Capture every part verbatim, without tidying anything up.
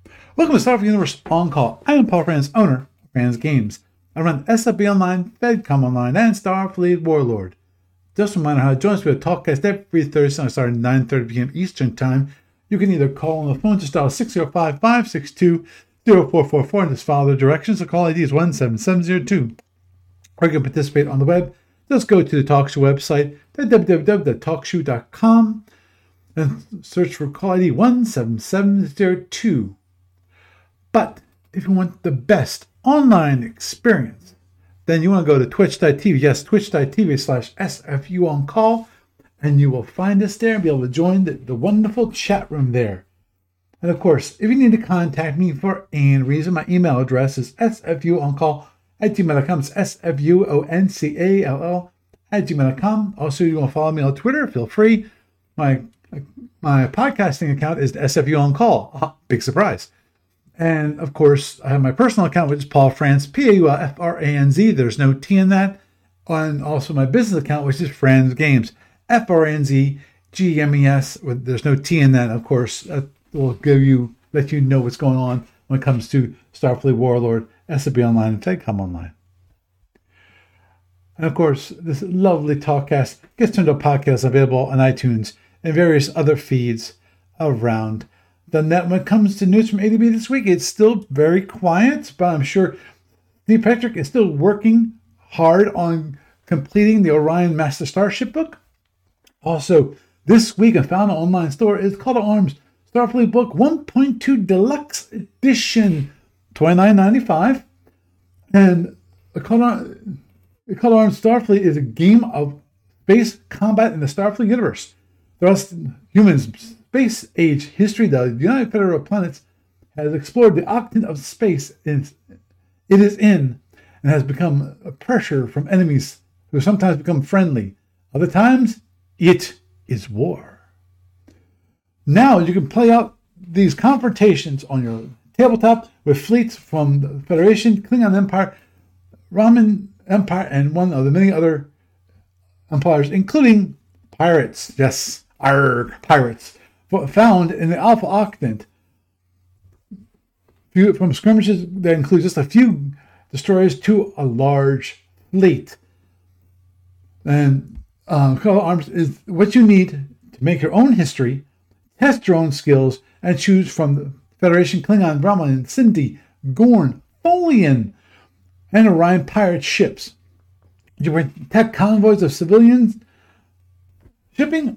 Welcome to Starfleet Universe On Call. I am Paul Franz, owner of Franz Games. I run S F B Online, FedCom Online, and Starfleet Warlord. Just a reminder how to join us for a talkcast every Thursday starting at nine thirty p.m. Eastern Time. You can either call on the phone to dial six zero five, five six two, zero four four four and just follow the directions. The call I D is one seven seven zero two. Or you can participate on the web. Just go to the TalkShoe website, w w w dot talk shoe dot com, and search for call I D one seven seven zero two. But if you want the best online experience, then you want to go to twitch dot t v. Yes, twitch dot t v slash S F U on call. And you will find us there and be able to join the, the wonderful chat room there. And of course, if you need to contact me for any reason, my email address is s f u on call at gmail dot com. It's S F U O N C A L L at gmail dot com. Also, you want to follow me on Twitter, feel free. My my podcasting account is S F U on call. Uh, big surprise. And of course, I have my personal account, which is Paul Franz, P A U L F R A N Z. There's no T in that. And also my business account, which is Franz Games, F R A N Z G M E S. There's no T in that, of course. That will give you, let you know what's going on when it comes to Starfleet Warlord, S F B Online, and FedCom Online. And of course, this lovely talkcast gets turned to a podcast available on iTunes and various other feeds around the net. When it comes to news from A D B this week, it's still very quiet, but I'm sure Steve Petrick is still working hard on completing the Orion Master Starship book. Also, this week, I found an online store is Call to Arms Starfleet Book one point two Deluxe Edition, twenty-nine ninety-five. And the Call to, the Call to Arms Starfleet is a game of space combat in the Starfleet universe. Thus, humans' space age history, the United Federation of Planets has explored the octant of space it is in and has become a pressure from enemies who sometimes become friendly. Other times, it is war. Now you can play out these confrontations on your tabletop with fleets from the Federation, Klingon Empire, Raman Empire, and one of the many other empires, including pirates. Yes, arg, pirates. Found in the Alpha Octant. From skirmishes that include just a few destroyers to a large fleet. And um, Call to Arms is what you need to make your own history, test your own skills, and choose from the Federation, Klingon, Romulan, Sindhi, Gorn, Tholian, and Orion pirate ships. You protect convoys of civilians shipping,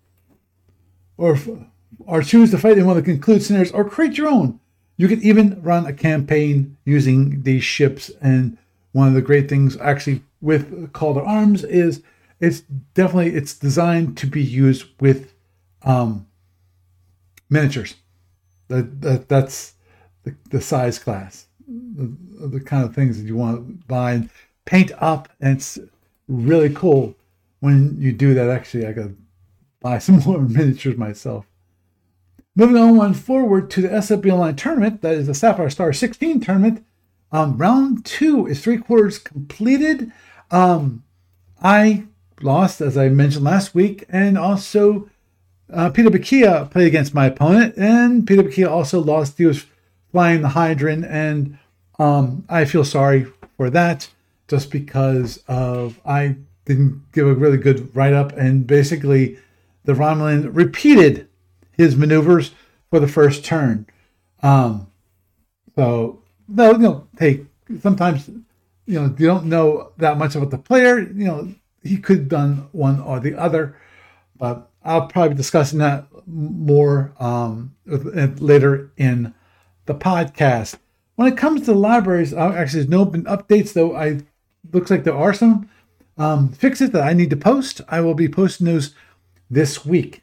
or or choose to fight in one of the concluded scenarios, or create your own. You can even run a campaign using these ships. And one of the great things actually with Call to Arms is it's definitely it's designed to be used with um, miniatures. That, that that's the, the size class, the, the kind of things that you want to buy and paint up. And it's really cool when you do that. Actually, I got buy some more miniatures myself. Moving on one forward to the S F B Online tournament, that is the Sapphire Star sixteen tournament. Um, round two is three quarters completed. Um, I lost, as I mentioned last week, and also uh, Peter Bakia played against my opponent, and Peter Bakia also lost. He was flying the Hydron, and um, I feel sorry for that, just because of I didn't give a really good write-up, and basically the Romulan repeated his maneuvers for the first turn. Um, so, no, you know, hey, sometimes, you know, you don't know that much about the player. You know, he could have done one or the other, but I'll probably be discussing that more um, later in the podcast. When it comes to the libraries, actually, there's no updates, though. I looks like there are some um, fixes that I need to post. I will be posting those this week.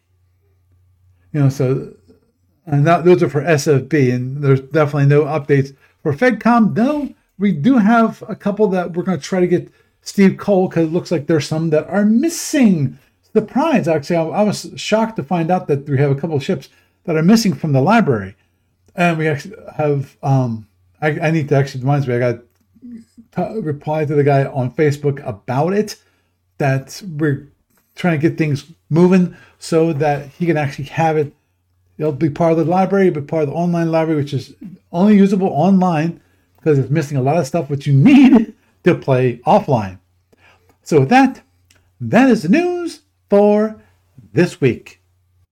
You know, so and that, those are for S F B, and there's definitely no updates for FedCom. No, we do have a couple that we're going to try to get Steve Cole, because it looks like there's some that are missing. Surprise, actually, I, I was shocked to find out that we have a couple of ships that are missing from the library, and we actually have. Um, I, I need to actually reminds me. I got t- reply to the guy on Facebook about it. That we're trying to get things moving so that he can actually have it It'll be part of the library, but part of the online library, which is only usable online because it's missing a lot of stuff which you need to play offline. So with that, that is the news for this week.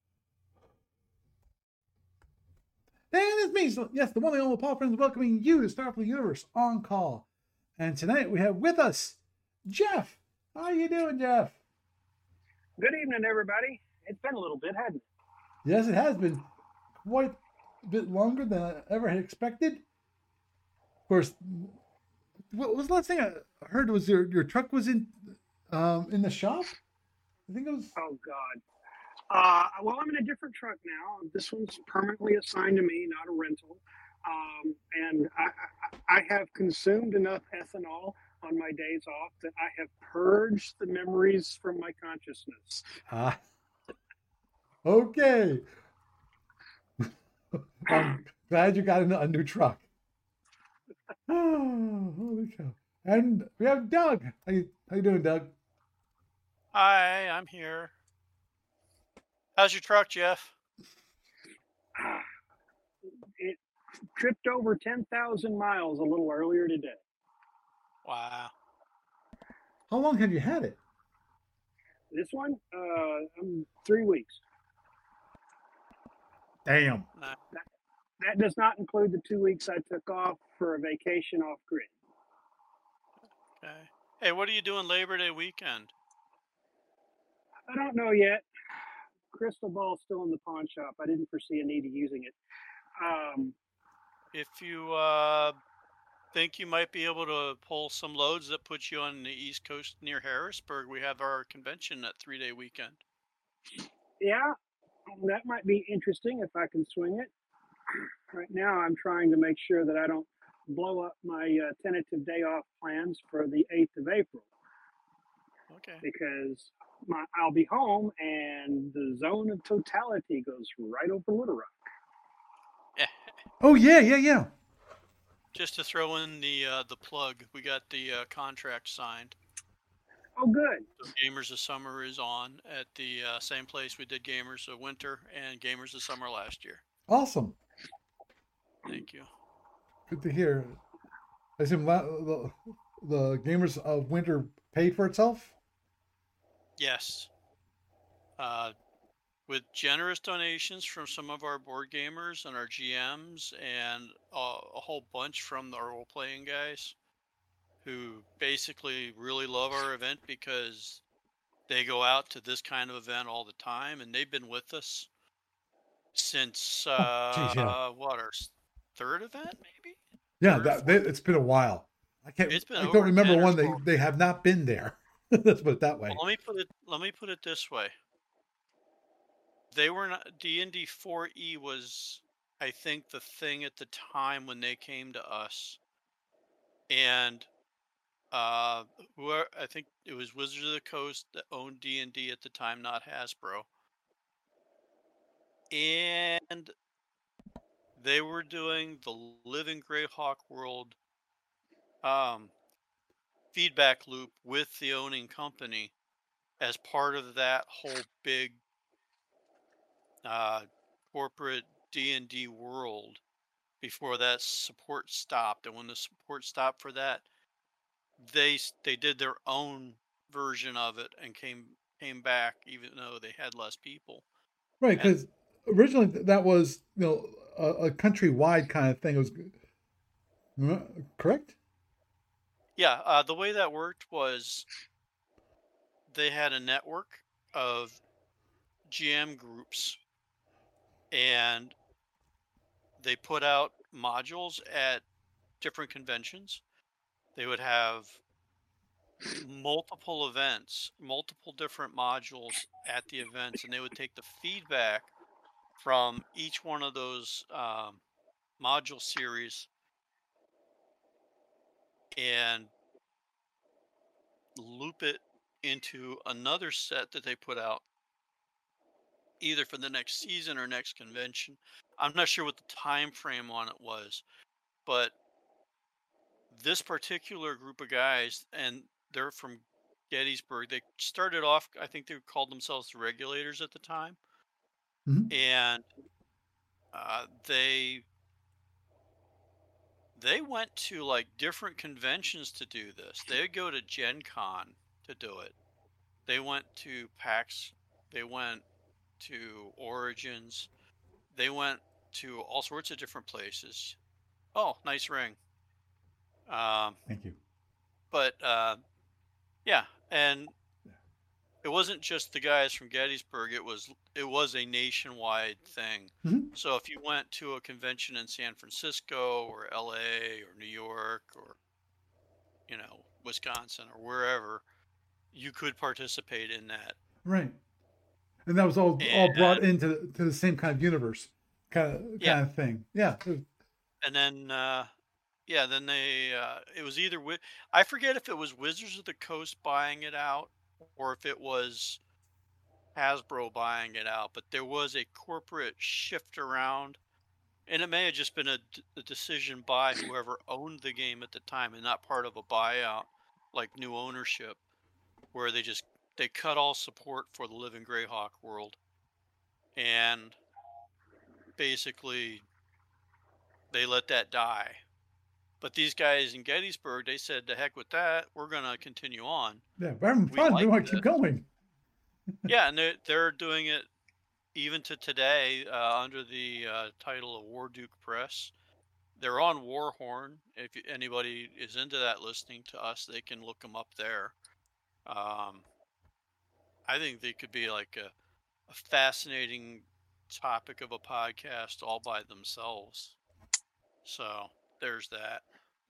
And it's me, so yes, the one and only Paul Friends, welcoming you to Starfleet Universe On Call. And tonight we have with us Jeff. How you doing, Jeff? Good evening, everybody. It's been a little bit, hasn't it? Yes, it has been quite a bit longer than I ever had expected. Of course, what was the last thing I heard was your, your truck was in um, in the shop? I think it was. Oh, God. Uh, well, I'm in a different truck now. This one's permanently assigned to me, not a rental. Um, and I, I, I have consumed enough ethanol on my days off that I have purged the memories from my consciousness. Ah, okay. I'm glad you got a new truck. Oh, holy cow. And we have Doug. How you, how you doing, Doug? Hi, I'm here. How's your truck, Jeff? It tripped over ten thousand miles a little earlier today. Wow. How long have you had it? This one, uh, um, three weeks. Damn. That, that does not include the two weeks I took off for a vacation off grid. Okay. Hey, what are you doing Labor Day weekend? I don't know yet. Crystal ball's still in the pawn shop. I didn't foresee a need of using it. Um, if you uh, think you might be able to pull some loads that put you on the East Coast near Harrisburg, we have our convention that three-day weekend. Yeah, that might be interesting if I can swing it. Right now, I'm trying to make sure that I don't blow up my uh, tentative day off plans for the eighth of April. Okay. Because my, I'll be home and the zone of totality goes right over Little Rock. Oh, yeah, yeah, yeah. Just to throw in the uh, the plug, we got the uh, contract signed. Oh, good. So Gamers of Summer is on at the uh, same place we did Gamers of Winter and Gamers of Summer last year. Awesome. Thank you. Good to hear. I assume the, the Gamers of Winter paid for itself? Yes. Uh, with generous donations from some of our board gamers and our G Ms and uh, a whole bunch from the role-playing guys who basically really love our event because they go out to this kind of event all the time, and they've been with us since uh, oh, geez, yeah. uh what our third event, maybe. Yeah, that, they, it's been a while. I can't. It's been I don't remember one they, twelve. they have not been there. Let's put it that way. Well, let me put it. Let me put it this way. They were not. D and D four E was, I think, the thing at the time when they came to us, and uh, who are, I think it was Wizards of the Coast that owned D and D at the time, not Hasbro, and they were doing the Living Greyhawk World um, feedback loop with the owning company as part of that whole big uh, corporate D and D world before that support stopped. And when the support stopped for that, they they did their own version of it and came came back even though they had less people. Right, because originally that was, you know, a, a countrywide kind of thing. It was correct. Yeah, uh, the way that worked was they had a network of G M groups, and they put out modules at different conventions. They would have multiple events, multiple different modules at the events, and they would take the feedback from each one of those um, module series and loop it into another set that they put out either for the next season or next convention. I'm not sure what the time frame on it was, but this particular group of guys, and they're from Gettysburg, they started off, I think they called themselves the Regulators at the time. Mm-hmm. And uh, they they went to like different conventions to do this. They would go to Gen Con to do it. They went to PAX. They went to Origins. They went to all sorts of different places. Oh, nice ring. Um, Thank you. but uh, yeah, and it wasn't just the guys from Gettysburg. It was it was a nationwide thing. Mhm. So if you went to a convention in San Francisco or L A or New York or you know Wisconsin or wherever, you could participate in that. Right. And that was all And all brought into to the same kind of universe, kind of Yeah. kind of thing. Yeah. and then uh, yeah, then they uh, it was either wi- I forget if it was Wizards of the Coast buying it out or if it was Hasbro buying it out, but there was a corporate shift around, and it may have just been a, d- a decision by whoever owned the game at the time, and not part of a buyout, like new ownership, where they just they cut all support for the Living Greyhawk world, and basically they let that die. But these guys in Gettysburg, they said, "The heck with that, we're gonna continue on. Yeah. We're having We fun. We like want to this." keep going. Yeah, and they're they're doing it even to today uh, under the uh, title of War Duke Press. They're on Warhorn. If y- anybody is into that listening to us, they can look them up there. Um, I think they could be like a, a fascinating topic of a podcast all by themselves. So there's that.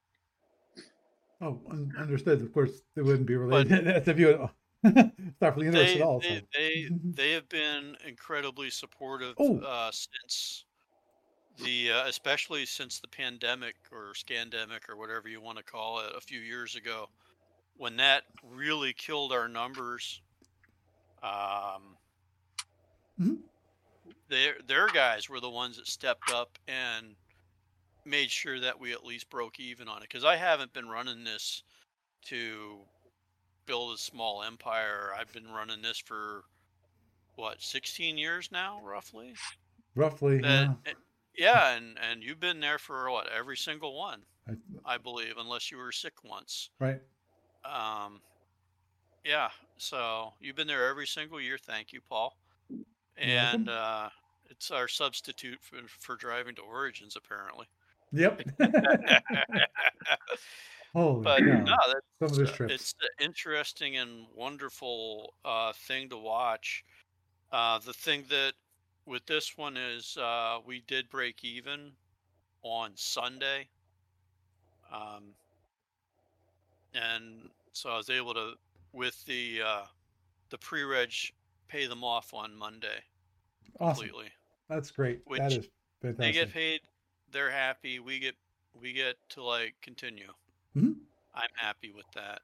Oh, un- understood. Of course, they wouldn't be But related. That's if you would start from the universe at they all. they So. they they have been incredibly supportive Oh, uh, since the uh, especially since the pandemic or scandemic or whatever you want to call it a few years ago, when that really killed our numbers. Um, mhm. their their guys were the ones that stepped up and made sure that we at least broke even on it. Because I haven't been running this to build a small empire. I've been running this for what sixteen years now, roughly. Roughly, That yeah. eh, yeah, and and you've been there for what every single one, I, I believe, unless you were sick once. right. Um, yeah, so you've been there every single year. Thank you, Paul. You're And welcome. uh, it's our substitute for, for driving to Origins, apparently. Yep. Holy But no, cow! Some of that's those uh, trips. it's an interesting and wonderful uh, thing to watch. Uh, the thing that with this one is uh, we did break even on Sunday, um, and so I was able to with the uh, the pre-reg pay them off on Monday Awesome. completely, That's great. That which is they get fantastic. paid, they're happy, we get we get to like continue. Mhm. I'm happy with that.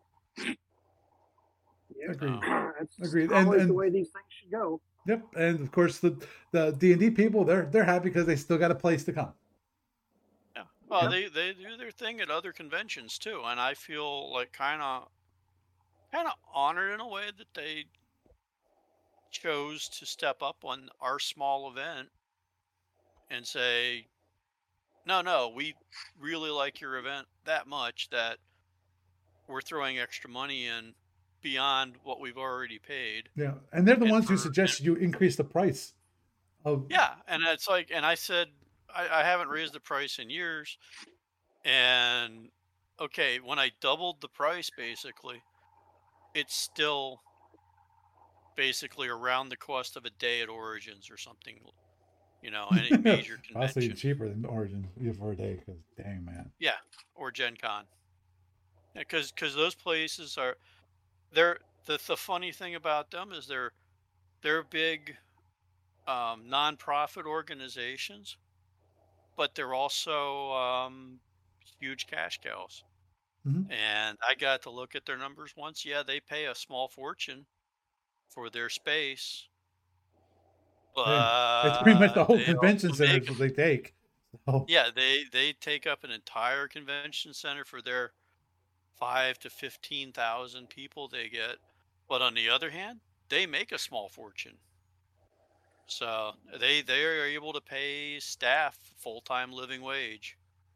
Yeah, Agreed. So that's Agreed. And always the and way these things should go. yep. And of course, the the D and D people they're they're happy because they still got a place to come. yeah, well, Yep. they they do their thing at other conventions too, and I feel like kind of kind of honored in a way that they chose to step up on our small event and say, no, no, we really like your event that much that we're throwing extra money in beyond what we've already paid. Yeah. And they're the And ones who for and, suggested you increase the price of. yeah, and it's like, and I said I, I haven't raised the price in years, and okay, when I doubled the price, basically, it's still basically around the cost of a day at Origins or something, you know, any major Possibly convention. cheaper than Origins for a day. Because dang man. Yeah, or Gen Con. Because yeah, because those places are they're the the funny thing about them is they're they're big um, nonprofit organizations, but they're also um, huge cash cows. Mhm. And I got to look at their numbers once. Yeah, they pay a small fortune for their space, Hey, it's pretty much the but whole they convention also center make is what they take. So yeah they they take up an entire convention center for their five to fifteen thousand people they get. But on the other hand, they make a small fortune. So they they are able to pay staff full-time living wage.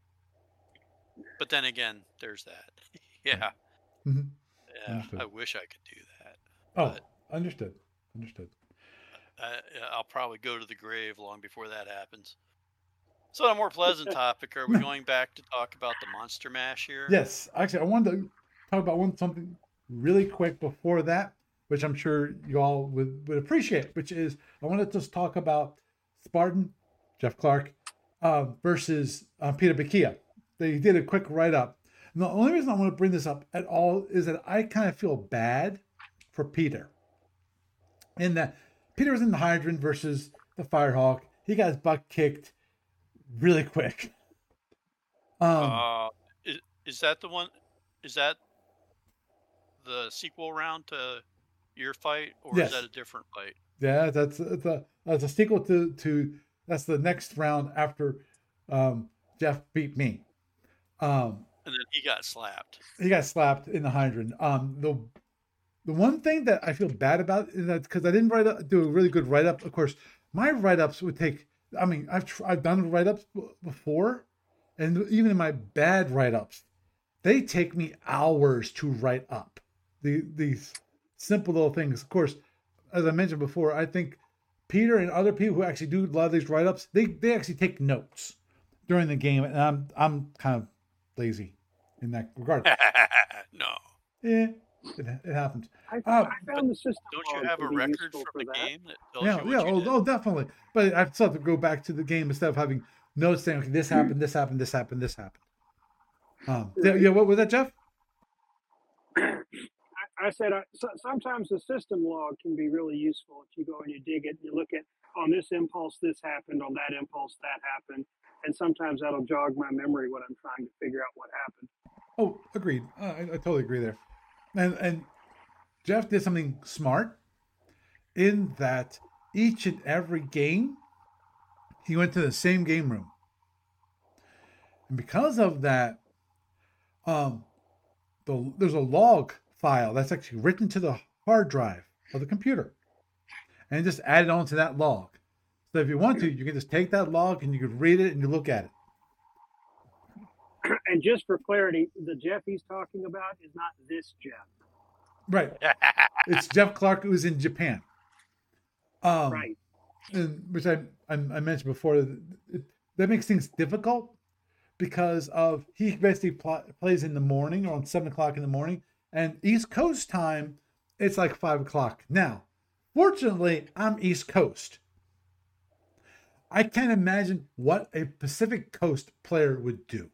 But then again, there's that. Yeah. Mm-hmm. Yeah. Understood. I wish I could do that. Oh, But understood. Understood. I, I'll probably go to the grave long before that happens. So, on a more pleasant topic, are we going back to talk about the Monster Mash here? Yes, actually, I wanted to talk about one something really quick before that, which I'm sure you all would, would appreciate, which is I wanted to just talk about Spartan, Jeff Clark, uh, versus uh, Peter Bakia. They did a quick write-up. And the only reason I want to bring this up at all is that I kind of feel bad for Peter. In that Peter was in the Hydrant versus the Firehawk. He got his butt kicked really quick. Um, uh, is, is that the one? Is that the sequel round to your fight, or yes. is that a different fight? Yeah, that's it's a that's a sequel to to that's the next round after um, Jeff beat me. Um, and then he got slapped. He got slapped in the Hydrant. Um, the the one thing that I feel bad about is that because I didn't write up, do a really good write up. Of course, my write ups would take. I mean, I've tr- I've done write ups b- before, and even in my bad write ups, they take me hours to write up. The these simple little things. Of course, as I mentioned before, I think Peter and other people who actually do a lot of these write ups, they they actually take notes during the game, and I'm I'm kind of lazy in that regard. No. Yeah, it, it happens. I, Uh, I found the system. Don't you have a record from the that. game that tells yeah, you yeah, what you oh, did? oh, definitely. But I still have to go back to the game instead of having notes saying, okay, this happened, this happened, this happened, this happened. Um, yeah, yeah, what was that, Jeff? I, I said uh, so, sometimes the system log can be really useful if you go and you dig it, you look at on this impulse this happened, on that impulse that happened, and sometimes that'll jog my memory when I'm trying to figure out what happened. Oh, agreed. Uh, I, I totally agree there. And and Jeff did something smart in that each and every game he went to the same game room, and because of that, um, the there's a log file that's actually written to the hard drive of the computer, and just add it onto that log. So if you want to, you can just take that log and you can read it and you look at it. And just for clarity, the Jeff he's talking about is not this Jeff. Right. It's Jeff Clark, who's in Japan. Um, right. And, which I, I I mentioned before, it, that makes things difficult because of he basically pl- plays in the morning or on seven o'clock in the morning, and East Coast time it's like five o'clock now. Fortunately, I'm East Coast. I can't imagine what a Pacific Coast player would do.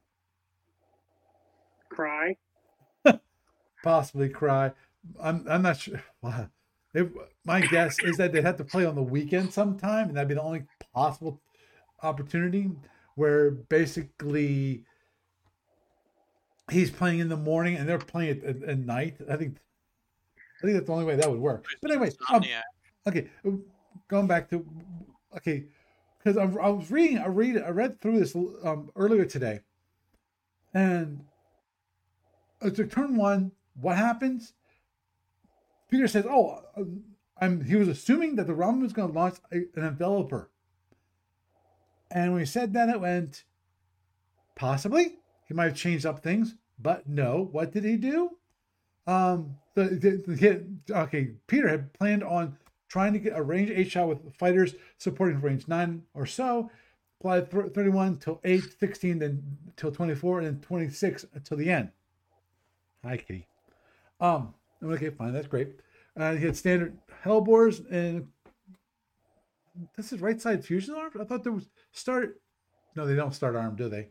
Cry. Possibly cry. I'm I'm not sure. Wow. It, my guess is that they'd have to play on the weekend sometime, and that'd be the only possible opportunity where basically he's playing in the morning and they're playing it at, at night. I think I think that's the only way that would work. But anyway, um, okay, going back to okay, because I, I was reading, I read, I read through this um, earlier today, and it's a turn one. What happens? Peter says, "Oh, I'm." He was assuming that the ROM was going to launch a, an enveloper, and when he said that, it went possibly. He might have changed up things, but no. What did he do? Um, the, the, the okay. Peter had planned on trying to get a range eight shot with fighters supporting range nine or so. Applied thirty-one till eight, sixteen, then till twenty-four, and then twenty-six until the end. Hi, Kitty. Um. Okay, fine. That's great. Uh, he had standard hellbores, and this is right side fusion arm. I thought there was start. No, they don't start arm, do they?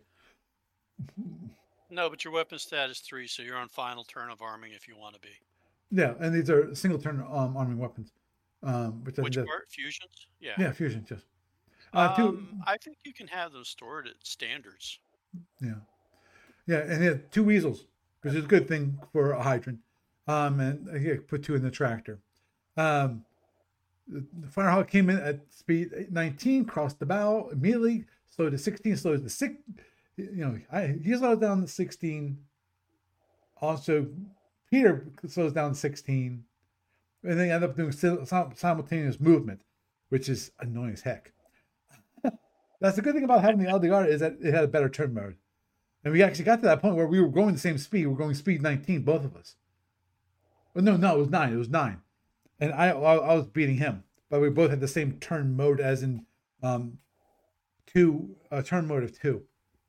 No, but your weapon stat is three, so you're on final turn of arming if you want to be. Yeah, and these are single turn um, arming weapons. Um, which I Which think part? Fusions? Yeah. Yeah, fusion. Just. Uh, um, two, I think you can have them stored at standards. Yeah, yeah, and he had two weasels, which is a good thing for a hydrant. Um, and he put two in the tractor. Um, the Firehawk came in at speed nineteen, crossed the bow immediately, slowed to sixteen, slowed to six. You know, I, he slowed down to sixteen. Also, Peter slows down to sixteen, and they end up doing simultaneous movement. which is annoying as heck. That's the good thing about having the L D R is that it had a better turn mode. And we actually got to that point where we were going the same speed. We were going speed nineteen, both of us. Well, no, no, it was nine. It was nine. And I I, I was beating him. But we both had the same turn mode as in um, two, uh, turn mode of two.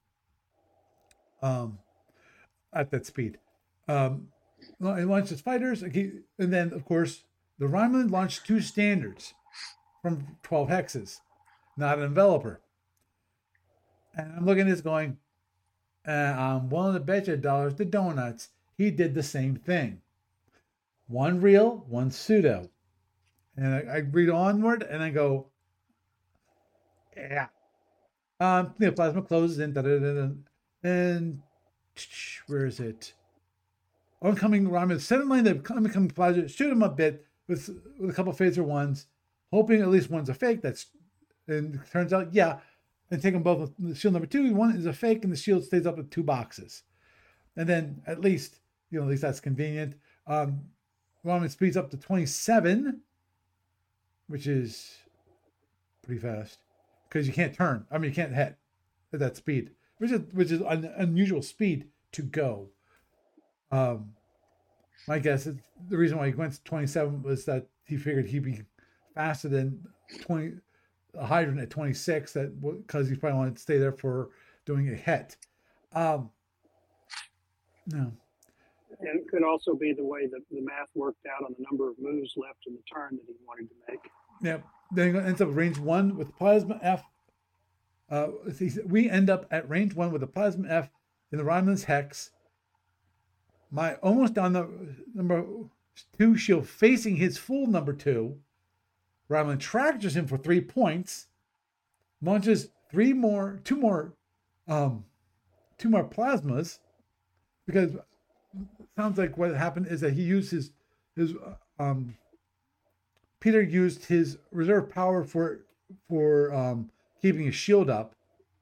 Um, at that speed. Um, it launches fighters. And then, of course, the Romulan launched two standards from twelve hexes. Not an enveloper. And I'm looking at this going, uh, I'm willing to bet you dollars to donuts. He did the same thing. One real, one pseudo. And I, I read onward and I go, yeah. Um, the plasma closes in, da, da, da, da, and where is it? Oncoming Romulan, seven lane, the oncoming plasma, shoot him a bit with, with a couple phaser ones, hoping at least one's a fake. That's, and it turns out, yeah. And take them both with shield number two. One is a fake, and the shield stays up with two boxes. And then at least, you know, at least that's convenient. Um, Romulan speeds up to twenty-seven, which is pretty fast because you can't turn. I mean, you can't hit at that speed, which is which is an unusual speed to go. Um, my guess is the reason why he went to twenty-seven was that he figured he'd be faster than twenty. A hydrant at twenty-six, that because he probably wanted to stay there for doing a hit. Um, no. And it could also be the way that the math worked out on the number of moves left in the turn that he wanted to make. Yeah. Then he ends up at range one with Plasma F. Uh, we end up at range one with a Plasma F in the Romulan's hex. My almost on the number two shield facing his full number two. Romulan tractors him for three points, launches three more, two more, um, two more plasmas, because it sounds like what happened is that he used his, his, um, Peter used his reserve power for, for um, keeping his shield up.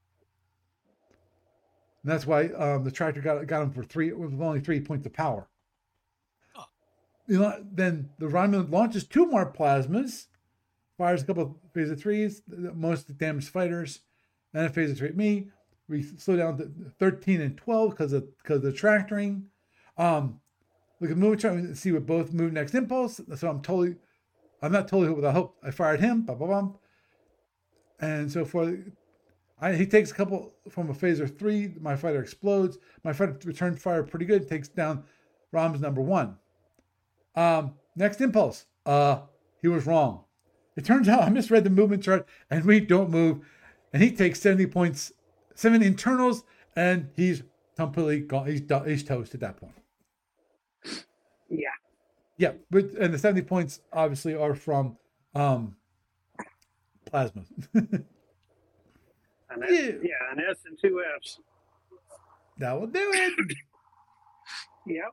And that's why um, the tractor got got him for three, with only three points of power. Oh. You know, then the Romulan launches two more plasmas. Fires a couple of phaser threes, most damaged fighters, and a phaser three at me. We slow down to thirteen and twelve because of because of the tractoring. Um, look at movement chart and see what both move next impulse. So I'm totally, I'm not totally with I hope I fired him. Blah blah blah. And so for, I, he takes a couple from a phaser three. My fighter explodes. My fighter returns fire pretty good. Takes down Rom's number one. Um, next impulse. Uh, he was wrong. It turns out I misread the movement chart, and we don't move. And he takes seventy points, seven internals, and he's completely gone. He's he's toast at that point. Yeah. Yeah, but and the seventy points obviously are from um, plasma. An S, yeah. yeah, an S and two Fs. That will do it. Yep.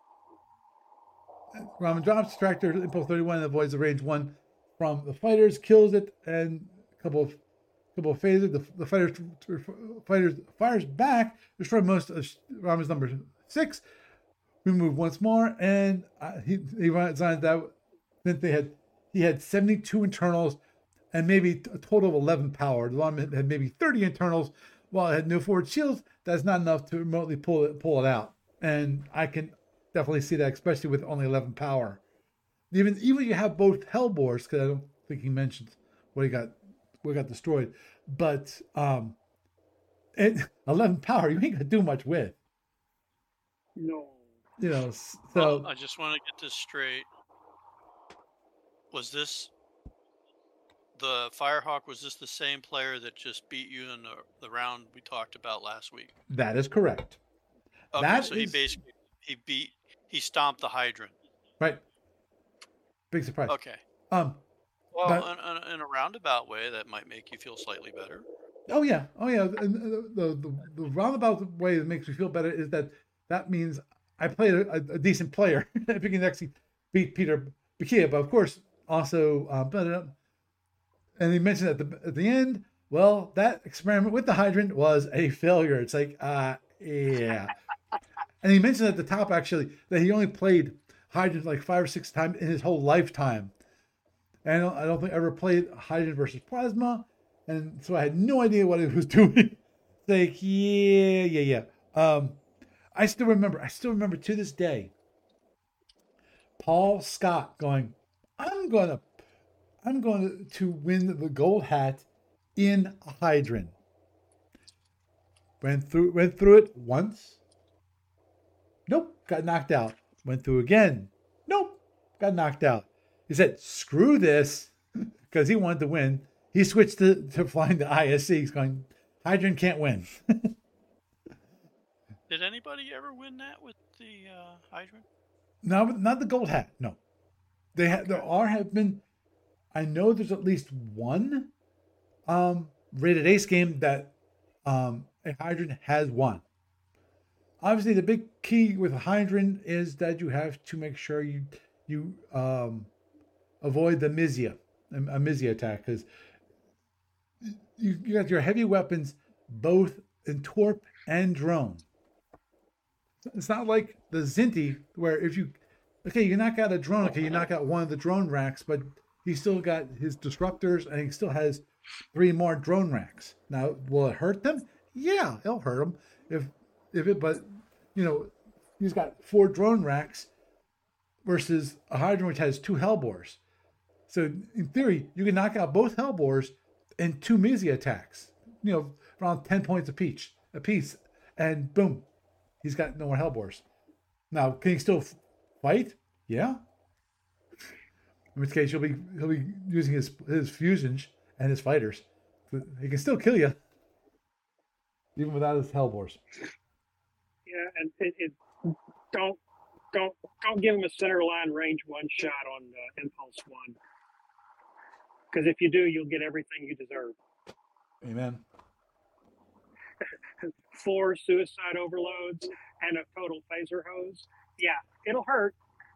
Romulan drops tractor impulse thirty-one and avoids the range one from the fighters, kills it, and a couple of couple of phasers. The, the fighters fighters fires back, destroy most of Romulan's number six. We move once more, and uh, he he designs that. Then they had he had seventy-two internals, and maybe a total of eleven power. The Romulan had maybe thirty internals, while it had no forward shields. That's not enough to remotely pull it pull it out, and I can definitely see that, especially with only eleven power. Even even you have both Hellbores, because I don't think he mentioned what he got what got destroyed. But um it, eleven power, you ain't gonna do much with. No. You know, so well, I just want to get this straight. Was this the Firehawk, was this the same player that just beat you in the, the round we talked about last week? That is correct. Okay, that so is... he basically he beat he stomped the Hydrant. Right. Big surprise. Okay. Um, well, but, in, in a roundabout way, that might make you feel slightly better. Oh yeah, oh yeah. And the, the the the roundabout way that makes me feel better is that that means I played a, a decent player. I can actually beat Peter Bakia, but of course also, uh, and he mentioned at the at the end, well, that experiment with the Hydrant was a failure. It's like, uh, yeah. And he mentioned at the top actually that he only played Hydrant like five or six times in his whole lifetime. And I don't, I don't think I ever played Hydrogen versus Plasma, and so I had no idea what it was doing. Like, yeah, yeah, yeah. Um, I still remember, I still remember to this day, Paul Scott going, I'm gonna, I'm going to win the gold hat in a Hydron. Went through, went through it once. Nope, got knocked out. Went through again. Nope, got knocked out. He said, screw this, because he wanted to win. He switched to, to flying the I S C. He's going, Hydron can't win. Did anybody ever win that with the uh, Hydron? No, not the gold hat. No, they ha- there are have been. I know there's at least one um, rated ace game that um, a Hydron has won. Obviously, the big key with a Hydron is that you have to make sure you you um, avoid the Mizia, a Mizia attack, because you, you got your heavy weapons both in Torp and Drone. It's not like the Zinti, where if you, okay, you knock out a drone, okay, you knock out one of the drone racks, but he still got his disruptors and he still has three more drone racks. Now, will it hurt them? Yeah, it'll hurt them. If, if it, but, you know, he's got four drone racks versus a Hydron which has two Hellbores. So, in theory, you can knock out both Hellbores in two Mizia attacks, you know, around ten points apiece, apiece, and boom. He's got no more Hellbores. Now, can he still fight? Yeah. In which case, he'll be he'll be using his his fusions and his fighters. He can still kill you, even without his Hellbores. Yeah, and it, it don't don't don't give him a center line range one shot on uh, Impulse One, because if you do, you'll get everything you deserve. Amen. Four suicide overloads and a total phaser hose. Yeah, it'll hurt.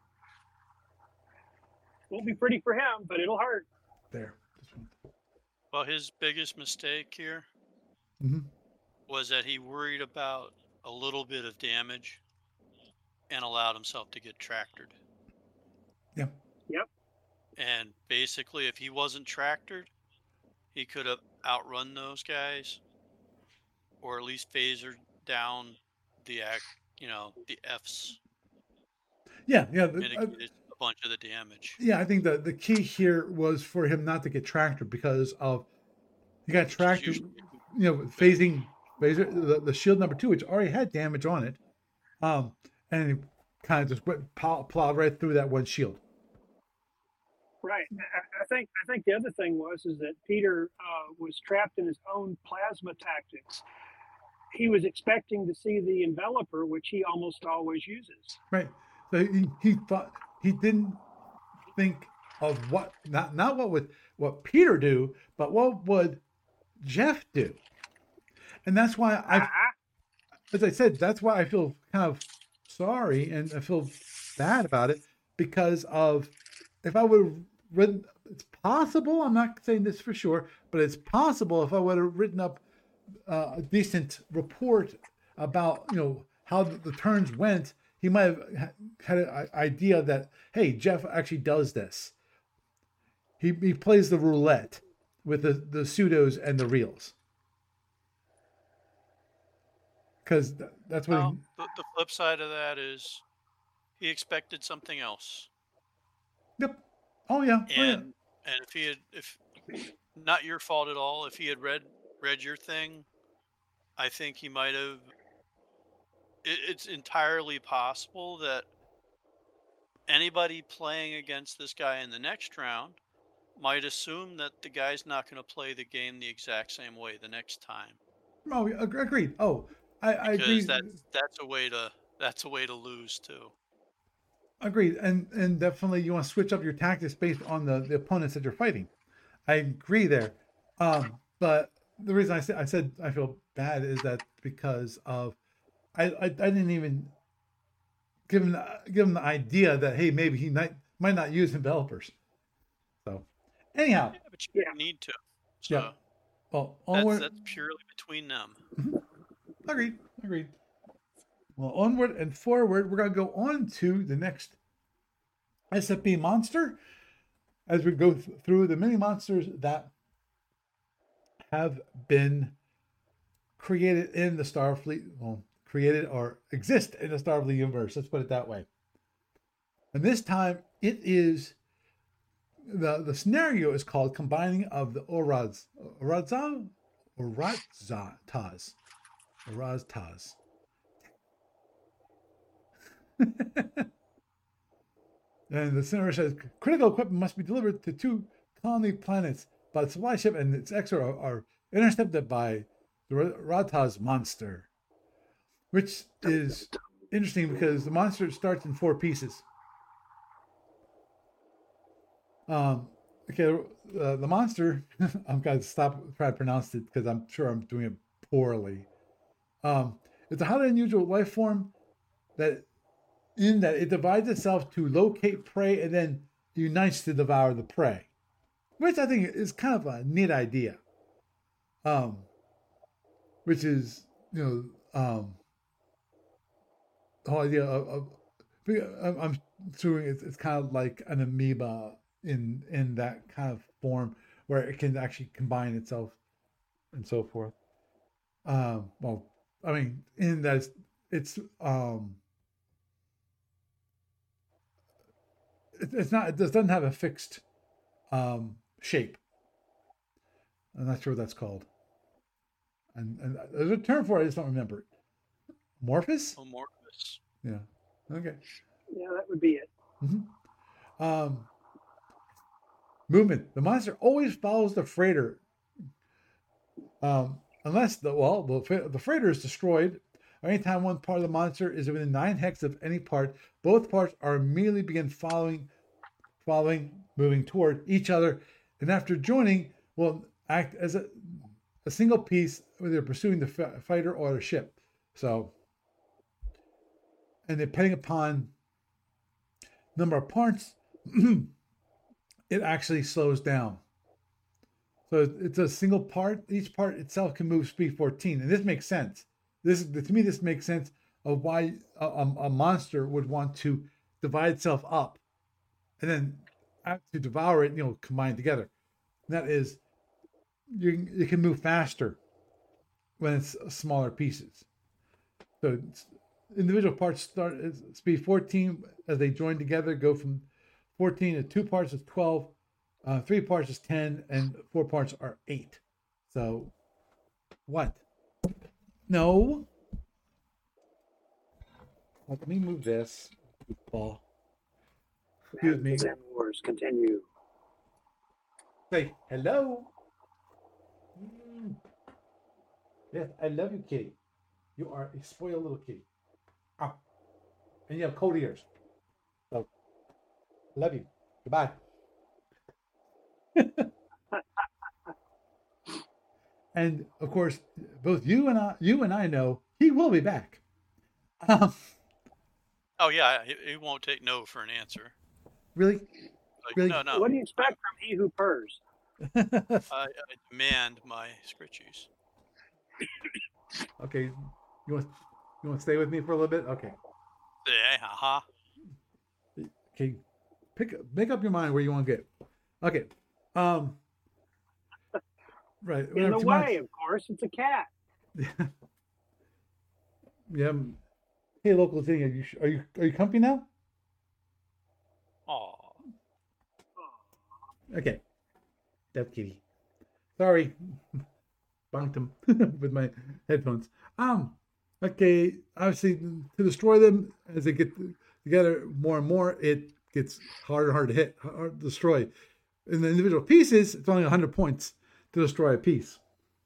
Won't be pretty for him, but it'll hurt. There. Well, his biggest mistake here mm-hmm. was that he worried about a little bit of damage and allowed himself to get tractored. Yeah. Yep. And basically, if he wasn't tractored, he could have outrun those guys, or at least phasered down the act, you know, the Fs. Yeah, yeah. Mitigated uh, a bunch of the damage. Yeah, I think the the key here was for him not to get tractored because of he got tractored, you know, phasing phaser the, the shield number two, which already had damage on it, um, and he kind of just went plow, plowed right through that one shield. Right. I, I think I think the other thing was is that Peter uh, was trapped in his own plasma tactics. He was expecting to see the enveloper, which he almost always uses. Right. So he, he thought he didn't think of what not not what would what Peter do, but what would Jeff do? And that's why I, uh-huh. as I said, that's why I feel kind of sorry and I feel bad about it, because of if I would have written, it's possible. I'm not saying this for sure, but it's possible if I would have written up Uh, a decent report about, you know, how the, the turns went, he might have had an idea that, hey, Jeff actually does this. He he plays the roulette with the, the pseudos and the reals. Because th- that's what well, he... the, the flip side of that is he expected something else. Yep. Oh, yeah. And, oh, yeah. and if he had, if not your fault at all, if he had read read your thing, I think he might have. It, it's entirely possible that anybody playing against this guy in the next round might assume that the guy's not going to play the game the exact same way the next time. Oh, agreed. Oh, I, I agree. Because that's that's a way to that's a way to lose too. Agreed, and and definitely you want to switch up your tactics based on the, the opponents that you're fighting. I agree there, um, but. The reason I said I said I feel bad is that because of I I, I didn't even give him the, give him the idea that hey, maybe he might might not use envelopers. So anyhow, yeah, but you don't need to. So yeah. Well, onward, that's, that's purely between them. Mm-hmm. Agreed. Agreed. Well, onward and forward, we're gonna go on to the next S F B monster. as we go th- through the mini monsters that have been created in the Starfleet, well, created or exist in the Starfleet universe. Let's put it that way. And this time it is the the scenario is called combining of the Oraz Orazal Oraztaz Oraztaz. And the scenario says critical equipment must be delivered to two colony planets, but the supply ship and its extra are, are intercepted by the Rataz monster, which is interesting because the monster starts in four pieces. Um, okay, uh, the monster, I'm going to stop trying to pronounce it because I'm sure I'm doing it poorly. Um, it's a highly unusual life form that in that it divides itself to locate prey and then unites to devour the prey, which I think is kind of a neat idea. Um, which is, you know, um, the whole idea of, of I'm assuming it's, it's kind of like an amoeba in in that kind of form where it can actually combine itself and so forth. Um, well, I mean, in that it's, it's um, it, it's not it doesn't have a fixed um, shape. I'm not sure what that's called. And, and there's a term for it, I just don't remember it. Amorphous? Amorphous. Yeah. Okay. Yeah, that would be it. Mm-hmm. Um, movement. The monster always follows the freighter. Um, unless the well, the, the freighter is destroyed, or anytime one part of the monster is within nine hex of any part, both parts are immediately begin following, following, moving toward each other, and after joining, will act as a a single piece when they're pursuing the fighter or the ship. So, and depending upon number of parts, it actually slows down. So it's a single part. Each part itself can move speed fourteen, and this makes sense. This to me, this makes sense of why a, a monster would want to divide itself up, and then to devour it, you know, combined together. And that is, you you can move faster when it's smaller pieces. So individual parts start at speed fourteen as they join together, go from fourteen to two parts is twelve, uh, three parts is ten, and four parts are eight. So what? No. Let me move this. Ball. Excuse me. Zen Wars continue. Say hello. Mm. Yes, I love you, kitty. You are a spoiled little kitty. Ah. And you have cold ears. So, I love you. Goodbye. And of course, both you and I, you and I know he will be back. Um, oh yeah, he, he won't take no for an answer. Really? Like, really? No, no. What do you expect from he who purrs? I, I demand my scritchies. Okay, you want you want to stay with me for a little bit? Okay. Yeah, haha. Okay, pick make up your mind where you want to get. Okay. Um. Right. In the way, months. Of course, it's a cat. Yeah. Yeah. Hey, local thing, are you are you are you comfy now? Aw. Okay. Deaf kitty. Sorry. Bonked him with my headphones. Um. Okay. Obviously, to destroy them as they get together more and more, it gets harder and harder to hit, hard to destroy. In the individual pieces, it's only one hundred points to destroy a piece.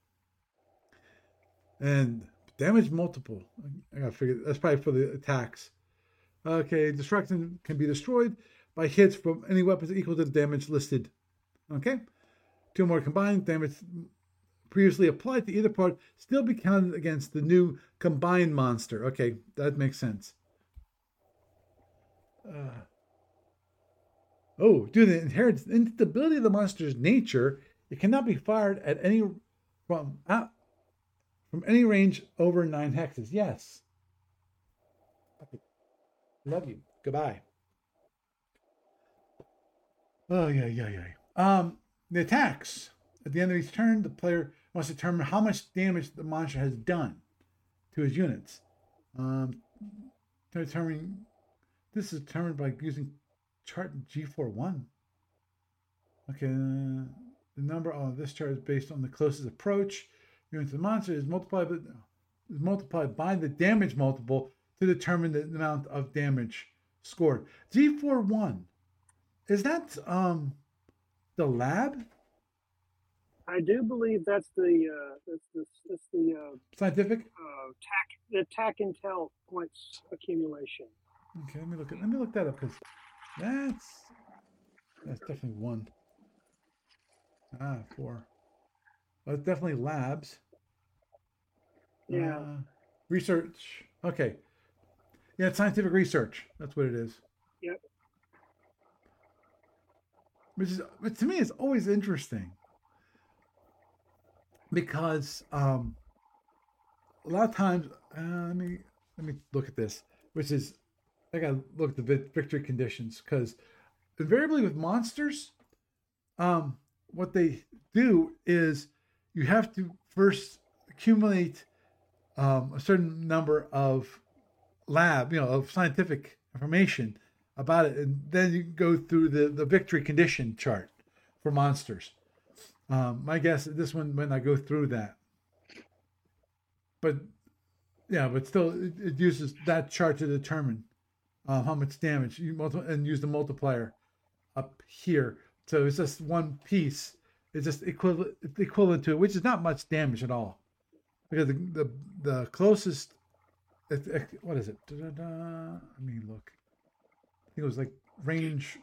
And damage multiple. I gotta figure that's probably for the attacks. Okay, destruction can be destroyed by hits from any weapons equal to the damage listed. Okay, two more combined damage previously applied to either part still be counted against the new combined monster. Okay, that makes sense. Uh, oh, due to the inherent instability of the monster's nature, it cannot be fired at any from out, from any range over nine hexes. Yes. Okay. Love you. Goodbye. Oh, yeah, yeah, yeah. Um, the attacks. At the end of each turn, the player must determine how much damage the monster has done to his units. Um, to determine this is determined by using chart G four one. Okay, uh, the number on this chart is based on the closest approach. Unit to the monster is multiplied by, is multiplied by the damage multiple to determine the amount of damage scored. G four one, is that um the lab? I do believe that's the uh, that's the that's the uh, Scientific? uh, tac the tac intel points accumulation. Okay, let me look at let me look that up because that's that's definitely one. Ah, four. Well, it's definitely labs. Yeah. Uh, research. Okay. Yeah, it's scientific research. That's what it is. Yep. Which is, but to me, it's always interesting because um, a lot of times, uh, let me let me look at this, which is I gotta look at the victory conditions because invariably with monsters, um, what they do is you have to first accumulate um, a certain number of lab, you know, of scientific information about it, and then you go through the, the victory condition chart for monsters. Um, my guess is this one when I go through that, but yeah, but still, it, it uses that chart to determine uh, how much damage you multi- and use the multiplier up here. So it's just one piece. It's just equivalent equivalent to it, which is not much damage at all, because the the, the closest, it, it, what is it? Da-da-da. Let me look. I think it was like range.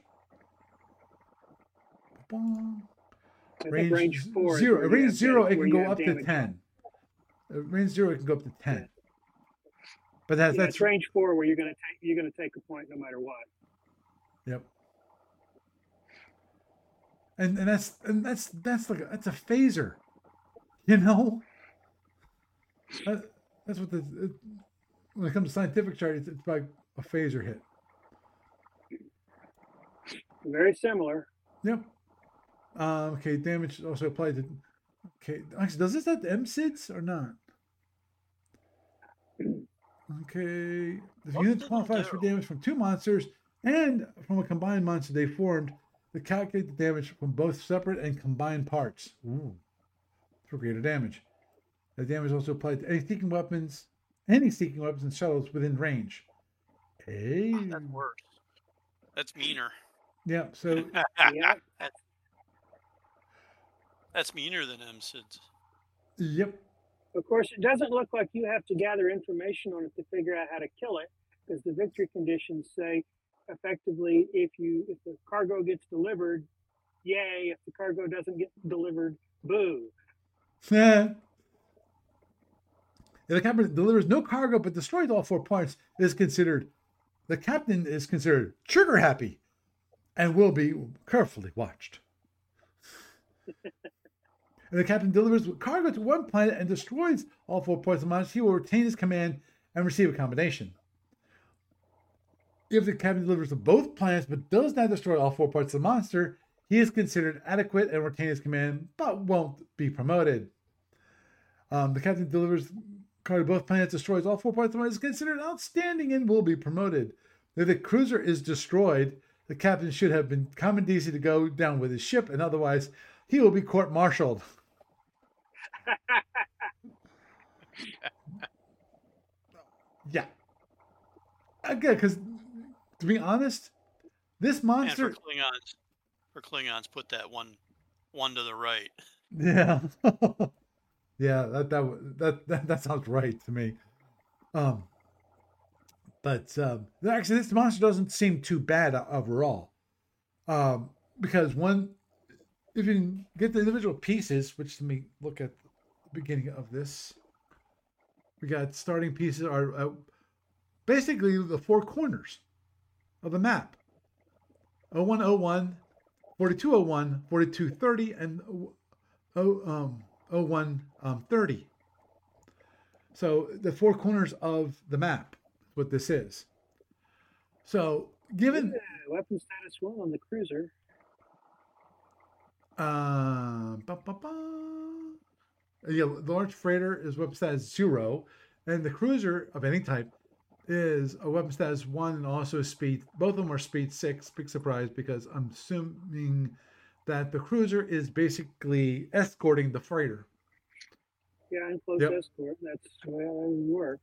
Range, range four zero. Range zero, it can go up to ten. Range zero, it can go up to ten. Yeah. But that's, yeah, that's it's range four where you're gonna take you're gonna take a point no matter what. Yep. And and that's and that's that's like a, that's a phaser, you know. That, that's what the it, when it comes to scientific chart, it's, it's like a phaser hit. Very similar. Yep. Um, okay, damage also applied to. Okay, actually, does this have M S I Ds or not? Okay, the unit qualifies for damage from two monsters and from a combined monster they formed to calculate the damage from both separate and combined parts. Ooh, for greater damage. The damage also applied to any seeking weapons, any seeking weapons and shuttles within range. Hey, oh, that's worse. That's meaner. Yeah. So. yeah. That's, that's meaner than M S I Ds. Yep. Of course, it doesn't look like you have to gather information on it to figure out how to kill it, because the victory conditions say, effectively, if you if the cargo gets delivered, yay. If the cargo doesn't get delivered, boo. Yeah. If the captain delivers no cargo but destroys all four parts, is considered the captain is considered trigger happy, and will be carefully watched. If the captain delivers cargo to one planet and destroys all four parts of the monster, he will retain his command and receive a commendation. If the captain delivers to both planets but does not destroy all four parts of the monster, he is considered adequate and retain his command, but won't be promoted. Um, the captain delivers cargo to both planets, destroys all four parts of the monster, is considered outstanding and will be promoted. If the cruiser is destroyed, the captain should have been commanded to go down with his ship, and otherwise he will be court-martialed. Yeah. Again, because to be honest, this monster. And for Klingons, for Klingons, put that one, one to the right. Yeah. Yeah, that, that that that that sounds right to me. Um. But um, actually, this monster doesn't seem too bad overall, um, because one, if you can get the individual pieces, which let me look at the beginning of this. We got starting pieces are uh, basically the four corners of the map. oh one oh one, forty-two oh one, forty-two thirty, and oh, um, oh one thirty. So the four corners of the map is what this is. So given... Yeah, weapon status one on the cruiser. Uh, ba, ba, ba. Yeah, the large freighter is weapon status zero, and the cruiser of any type is a weapon status one and also speed. Both of them are speed six. Big surprise because I'm assuming that the cruiser is basically escorting the freighter. Yeah, in close Yep. escort. That's the way it would work.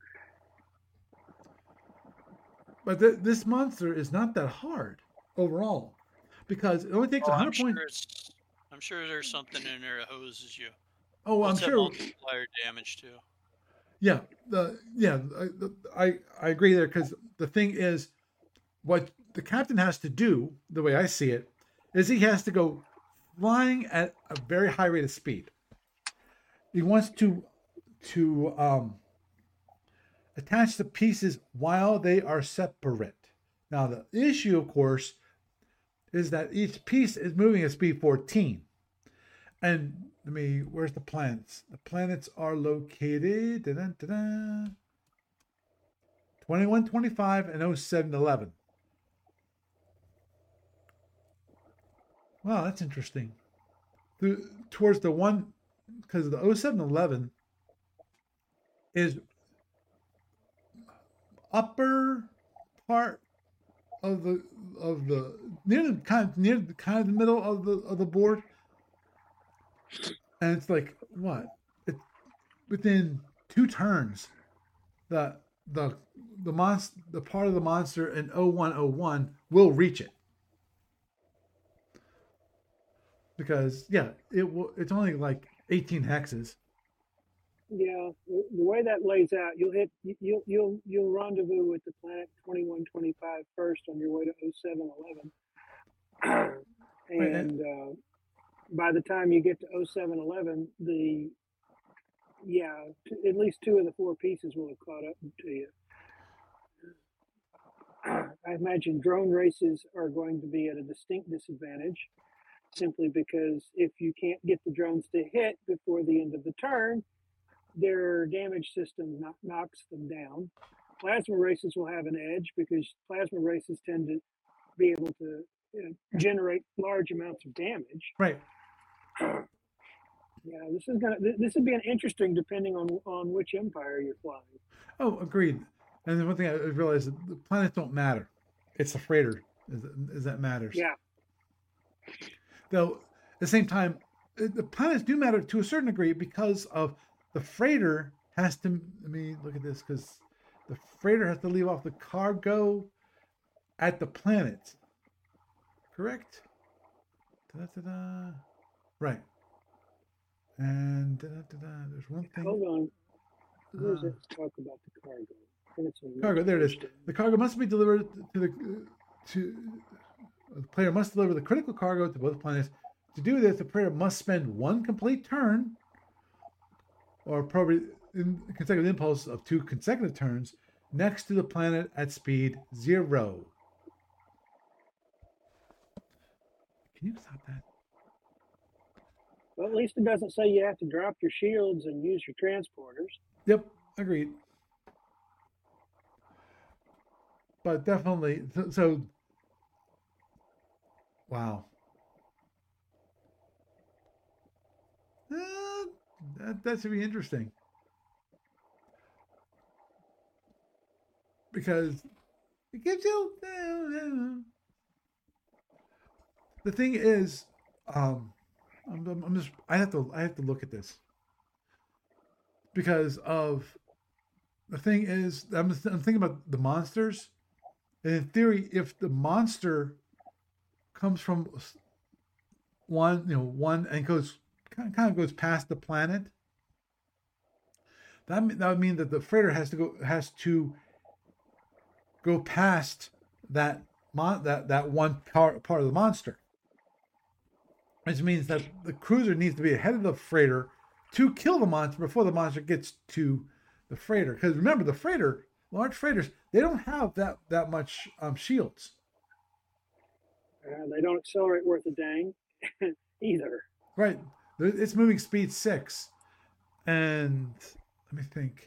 But th- this monster is not that hard overall because it only takes Oh, one I'm hundred sure points. it's. I'm sure there's something in there that hoses you. Oh, What's I'm that sure. multiplier damage to? Yeah, the yeah, I I, I agree there because the thing is, what the captain has to do, the way I see it, is he has to go flying at a very high rate of speed. He wants to to um, attach the pieces while they are separate. Now the issue, of course, is that each piece is moving at speed fourteen. And let me, where's the planets? The planets are located da-da-da-da, twenty-one twenty-five and oh seven eleven. Wow, that's interesting. The, towards the one, because the oh seven eleven is upper part of the of the near the kind of near the kind of the middle of the of the board, and it's like what? It's within two turns. The the the monster the part of the monster in oh one oh one will reach it. Because yeah, it will it's only like eighteen hexes. Yeah, the the way that lays out, you'll hit you- you'll you'll you'll rendezvous with the planet twenty-one twenty-five first on your way to oh seven eleven, Right, and, and uh, by the time you get to oh seven eleven, the yeah, t- at least two of the four pieces will have caught up to you. I imagine drone races are going to be at a distinct disadvantage simply because if you can't get the drones to hit before the end of the turn, their damage system knock, knocks them down. Plasma races will have an edge because plasma races tend to be able to you know, generate large amounts of damage. right. Yeah, this is gonna this would be an interesting depending on on which empire you're flying. Oh, agreed. And then one thing I realized the planets don't matter. It's the freighter is, is that matters. Yeah, Though at the same time, the planets do matter to a certain degree because of the freighter has to. Let me look at this because the freighter has to leave off the cargo at the planet. Correct? Da-da-da-da. Right. And da-da-da-da. There's one thing. hold on. Where's Uh, it? Let's talk about the cargo. It's a cargo. There it is. question. The cargo must be delivered to the to the player must deliver the critical cargo to both planets. To do this, the player must spend one complete turn, or probably in consecutive impulse of two consecutive turns, next to the planet at speed zero. Can you stop that? Well, at least it doesn't say you have to drop your shields and use your transporters. Yep, agreed. But definitely, so, so wow. Uh, that, that should be interesting. Because it gives you. The thing is, um, I'm, I'm just. I have to. I have to look at this because of the thing is. I'm, I'm thinking about the monsters. And in theory, if the monster comes from one, you know, one and goes kind of goes past the planet, that that would mean that the freighter has to go has to go past that mon, that that one part part of the monster, which means that the cruiser needs to be ahead of the freighter to kill the monster before the monster gets to the freighter. Because remember, the freighter, large freighters, they don't have that that much um, shields. Uh, they don't accelerate worth a dang either. Right. It's moving speed six, and let me think.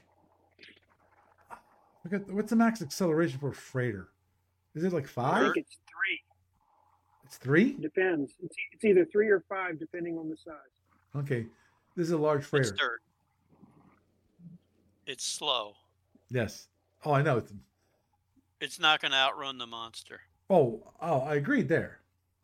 Look at what's the max acceleration for a freighter? Is it like I five? think it's three. It's three? Depends. It's, it's either three or five, depending on the size. Okay. This is a large It's freighter. dirt. It's slow. Yes. Oh, I know. It's, It's not going to outrun the monster. oh, oh, I agreed there.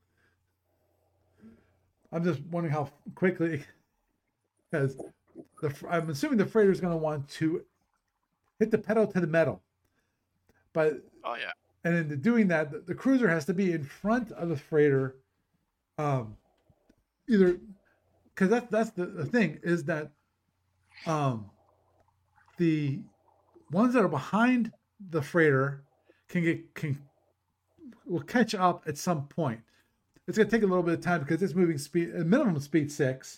I'm just wondering how quickly, because the I'm assuming the freighter is going to want to hit the pedal to the metal. But Oh yeah. and in doing that, the, the cruiser has to be in front of the freighter. Um, either because that's that's the, the thing is that um, the ones that are behind the freighter can get can will catch up at some point. It's going to take a little bit of time because it's moving speed, minimum speed six,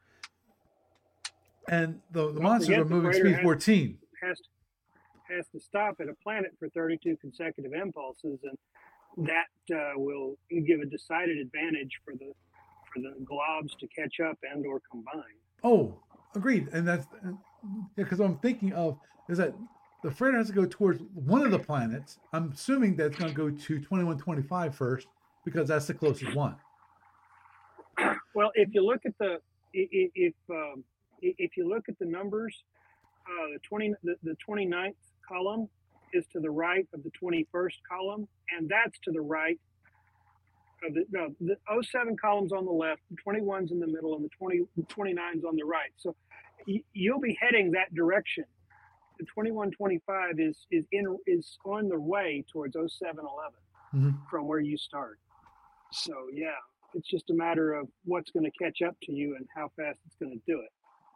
and the, the Don't monsters forget are the moving freighter speed has- fourteen. Has to, has to stop at a planet for thirty-two consecutive impulses, and that uh, will give a decided advantage for the for the globs to catch up and or combine. Oh, agreed. And that's because what I'm thinking of is that the freighter has to go towards one of the planets. I'm assuming that's going to go to twenty-one twenty-five first because that's the closest one. Well, if you look at the i- i- if um, i- if you look at the numbers, uh, the twenty the, the twenty-ninth column is to the right of the twenty-first column, and that's to the right of the no the oh seven columns on the left, the twenty-one's in the middle, and the twenty twenty-nine's on the right. So y- you'll be heading that direction. The twenty-one twenty-five is is in is on the way towards oh seven eleven Mhm. from where you start. So yeah, it's just a matter of what's going to catch up to you and how fast it's going to do it.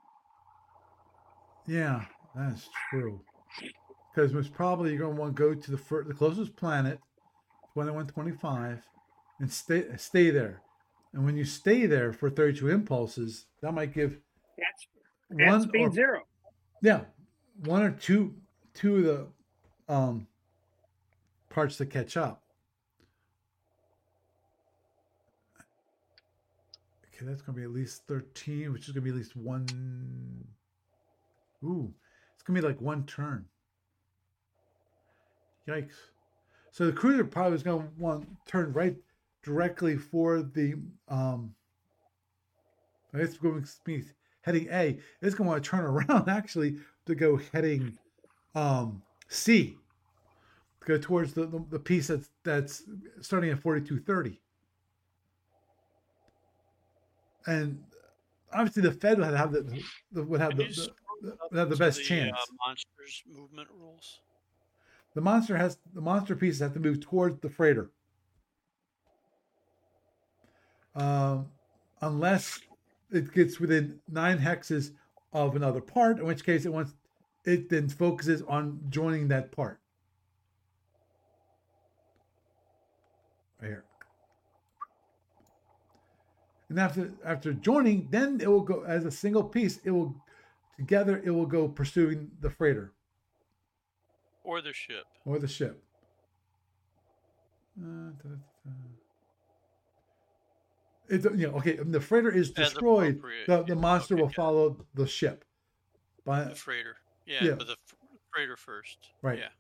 Yeah, that's true. Because most probably you're going to want to go to the fir- the closest planet, twenty-one twenty-five, and stay stay there. And when you stay there for thirty-two impulses, that might give That's at one speed or zero. yeah, one or two two of the um parts to catch up. Okay, that's going to be at least thirteen, which is going to be at least one. Ooh, it's going to be like one turn. Yikes. So the cruiser probably is going to want to turn right directly for the, um, I guess we're going to be heading A. It's going to want to turn around actually to go heading um, C. To go towards the, the, the piece that's, that's starting at forty-two thirty. And obviously the Fed would have the, the would have Can the, you the, scroll the, up would have the to best the, chance. Uh, monsters movement rules. The monster has the monster pieces have to move towards the freighter, um, unless it gets within nine hexes of another part. In which case, it wants it then focuses on joining that part. Right here. And after after joining, then it will go as a single piece. It will together. It will go pursuing the freighter Or the ship. or the ship. Uh, da, da, da. It's you know okay. The freighter is As destroyed. appropriate, The, the yeah, monster okay, will yeah. follow the ship. By The freighter. Yeah, Yeah. but the f- freighter first. Right. Yeah.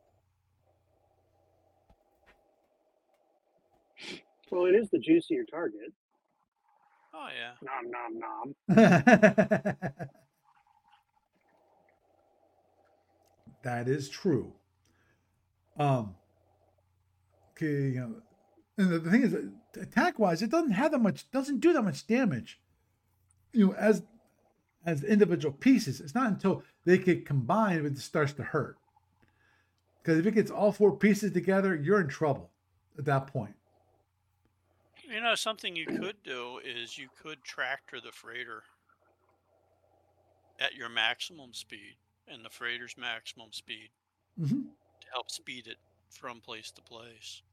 Well, it is the juicier target. Oh yeah. Nom nom nom. That is true. Um. Okay. You know, and the, the thing is, attack wise, it doesn't have that much. Doesn't do that much damage. You know, as as individual pieces, it's not until they get combined when it starts to hurt. Because if it gets all four pieces together, you're in trouble at that point. You know, something you could do is you could tractor the freighter at your maximum speed and the freighter's maximum speed Mm-hmm. to help speed it from place to place.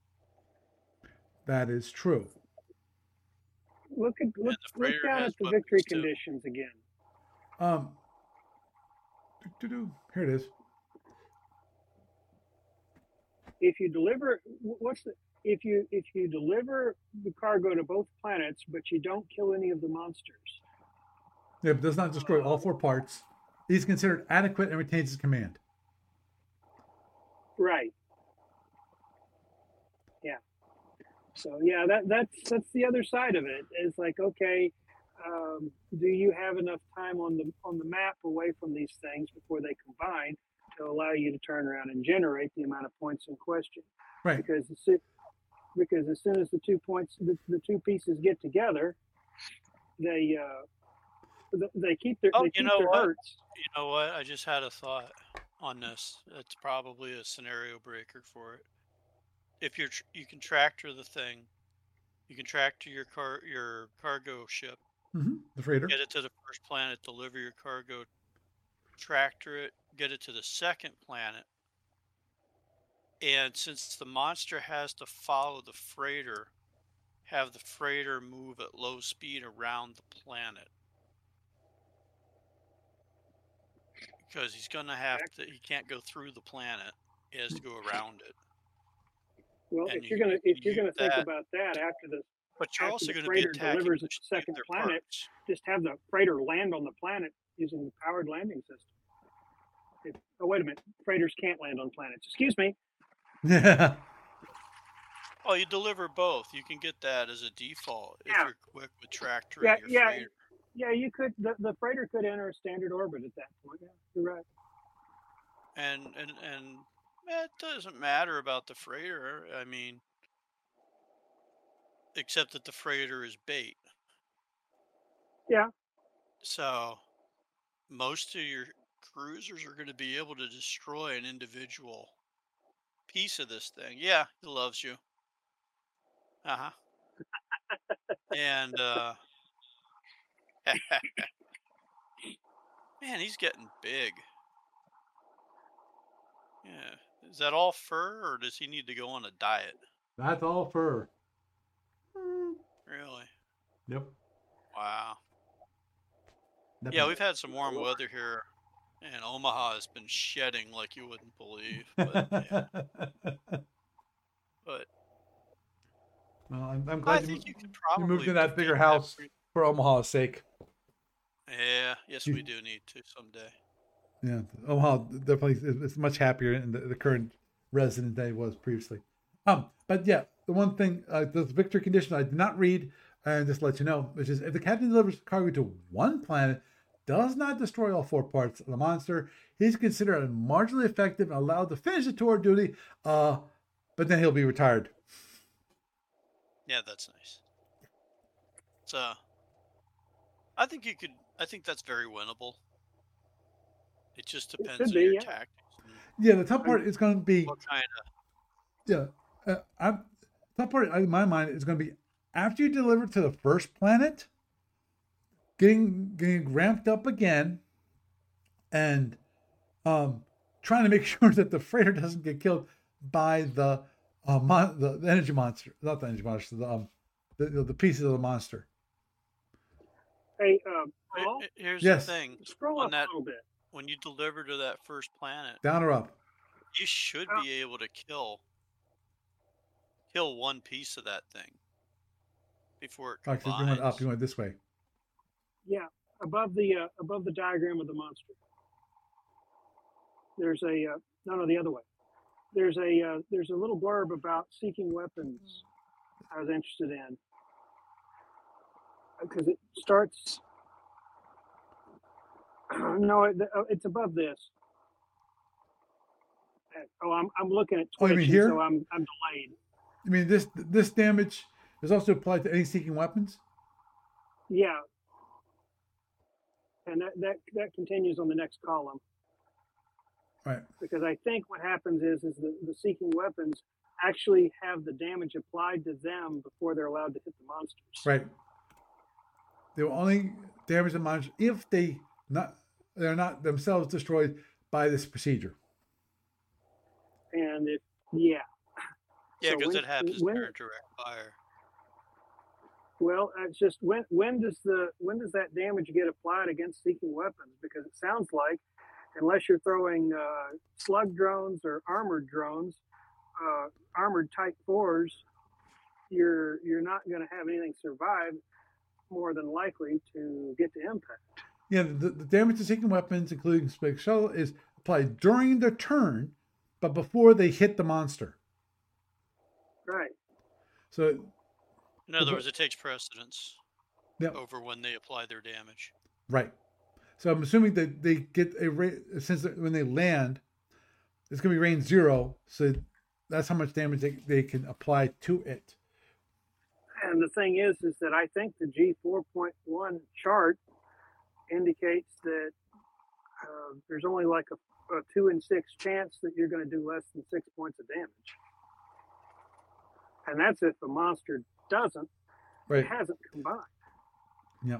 That is true. Look at look, the look freighter down has at the weapons, victory too. conditions again. Um. doo-doo-doo. Here it is. If you deliver, what's the if you if you deliver the cargo to both planets, but you don't kill any of the monsters, Yeah, but does not destroy all four parts. He's considered adequate and retains his command. right? Yeah. So yeah, that that's that's the other side of it. It's like, okay, um, do you have enough time on the on the map away from these things before they combine to allow you to turn around and generate the amount of points in question? Right. Because the, si- because as soon as the two points, the, the two pieces get together, they uh, th- they keep their Oh, they you keep know their what? hurts. You know what? I just had a thought on this. It's probably a scenario breaker for it. If you're tr- you can tractor the thing, you can tractor your car your cargo ship, Mm-hmm. The freighter. get it to the first planet, deliver your cargo, tractor it, get it to the second planet. And since the monster has to follow the freighter, have the freighter move at low speed around the planet. Because he's gonna have to he can't go through the planet. He has to go around it. Well, And if you, you're gonna you if can you're use gonna think that, about that after the but you're after also the going to be freighter attacking delivers the, at the sh- second their planet, parts. just have the freighter land on the planet using the powered landing system. If, oh wait a minute, freighters can't land on planets. Excuse me. Yeah. Oh, you deliver both. You can get that as a default if Yeah. you're quick with tractoring Yeah, your yeah, freighter. yeah. You could the, the freighter could enter a standard orbit at that point. Yeah, you're right. And and and it doesn't matter about the freighter. I mean, except that the freighter is bait. Yeah. So most of your cruisers are going to be able to destroy an individual piece of this thing. Yeah, he loves you. Uh huh. And uh, man, he's getting big. Yeah. Is that all fur, or does he need to go on a diet? That's all fur. Really? Yep. Wow. That's Yeah, all. we've had some warm weather here, and Omaha has been shedding like you wouldn't believe. But yeah, but Well, I'm, I'm I glad you, think you could you probably moved in that defeat bigger that house pretty- for Omaha's sake. Yeah, yes, You- we do need to someday. Yeah, Omaha definitely is, is much happier in the, the current resident than it was previously. Um, but yeah, the one thing, uh, the victory condition I did not read, and just to let you know, which is if the captain delivers cargo to one planet, does not destroy all four parts of the monster, he's considered marginally effective and allowed to finish the tour duty. Uh, but then he'll be retired. Yeah, that's nice. So, I think you could. I think that's very winnable. It just depends should on be, your yeah. tactics. and Yeah, the top part is going to be What kind of yeah. Uh, I'm, top part in my mind is going to be after you deliver to the first planet, getting getting ramped up again, and um, trying to make sure that the freighter doesn't get killed by the uh, mon- the, the energy monster, not the energy monster, the um, the, the pieces of the monster. Hey, uh, Paul, Here- Here's Yes. the thing: scroll on up that, a little bit. when you deliver to that first planet, Down or up? you should Oh. be able to kill kill one piece of that thing before it Oh, 'cause combines. you went up. You went this way. Yeah, above the uh, above the diagram of the monster. There's a uh, no, no, the other way. There's a uh, there's a little blurb about seeking weapons. I was interested in because it starts. No, it, uh, it's above this. Uh, Oh, I'm I'm looking at Oh, you Twitch, mean and here? so I'm I'm delayed. I mean, this this damage is also applied to any seeking weapons. Yeah, and that that that continues on the next column. Right. Because I think what happens is is the, the seeking weapons actually have the damage applied to them before they're allowed to hit the monsters. Right. They will only damage the monster if they not they're not themselves destroyed by this procedure. And it yeah. Yeah, So because when- it happens when- during direct fire. Well, it's just when when does the when does that damage get applied against seeking weapons? Because it sounds like unless you're throwing uh, slug drones or armored drones, uh, armored Type fours, you're you're not going to have anything survive more than likely to get to impact. Yeah, the, the damage to seeking weapons, including space shuttle, is applied during the turn, but before they hit the monster. Right. So, In other words, it takes precedence yep, over when they apply their damage. right. So I'm assuming that they get a rate since when they land, it's going to be range zero. So that's how much damage they, they can apply to it. And the thing is, is that I think the G four point one chart indicates that uh, there's only like a, a two in six chance that you're going to do less than six points of damage. And that's if the monster doesn't, Right. it hasn't combined. Yeah.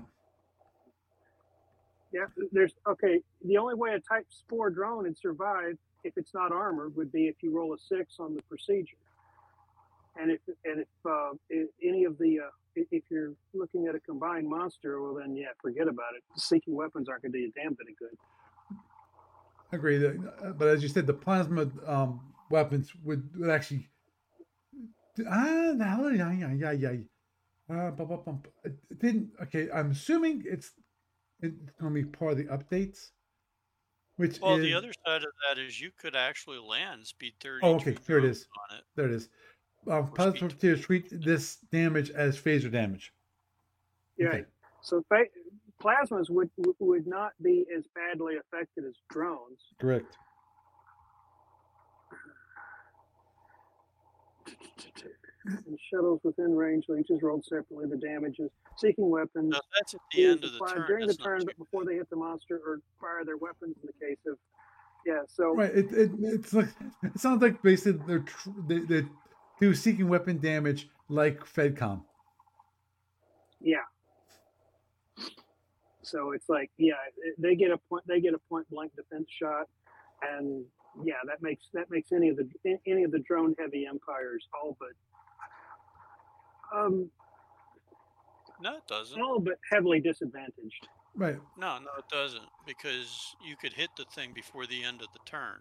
Yeah, there's, okay, the only way a type spore drone would survive if it's not armored would be if you roll a six on the procedure. And if and if, uh, if any of the, uh, if you're looking at a combined monster, well then, yeah, forget about it. Seeking weapons aren't going to do you damn bit of good. I agree. That, but as you said, the plasma um, weapons would, would actually. Ah, yeah, yeah, yeah, yeah. Uh, bu- bu- bu- it didn't. Okay, I'm assuming it's it's going to be part of the updates. Which Well, is, the other side of that is you could actually land speed thirty. oh, okay, here it is. On it. There it is. Um, Or plasma speed torpedoes treat this damage as phaser damage. Yeah. Okay. So fa- plasmas would would not be as badly affected as drones. Correct. And shuttles within range, leeches rolled separately. The damages. Seeking weapons. Now, that's at the end of the applied turn. during the That's not turn, too but before they hit the monster or fire their weapons. In the case of, yeah. So Right. It, it it's like it sounds like basically they're tr- they, they do seeking weapon damage like FedCom. yeah. So it's like, yeah, they get a point. They get a point blank defense shot, and yeah, that makes that makes any of the any of the drone heavy empires all but um No, it doesn't. all but heavily disadvantaged. Right. No, no, it doesn't. Because you could hit the thing before the end of the turn.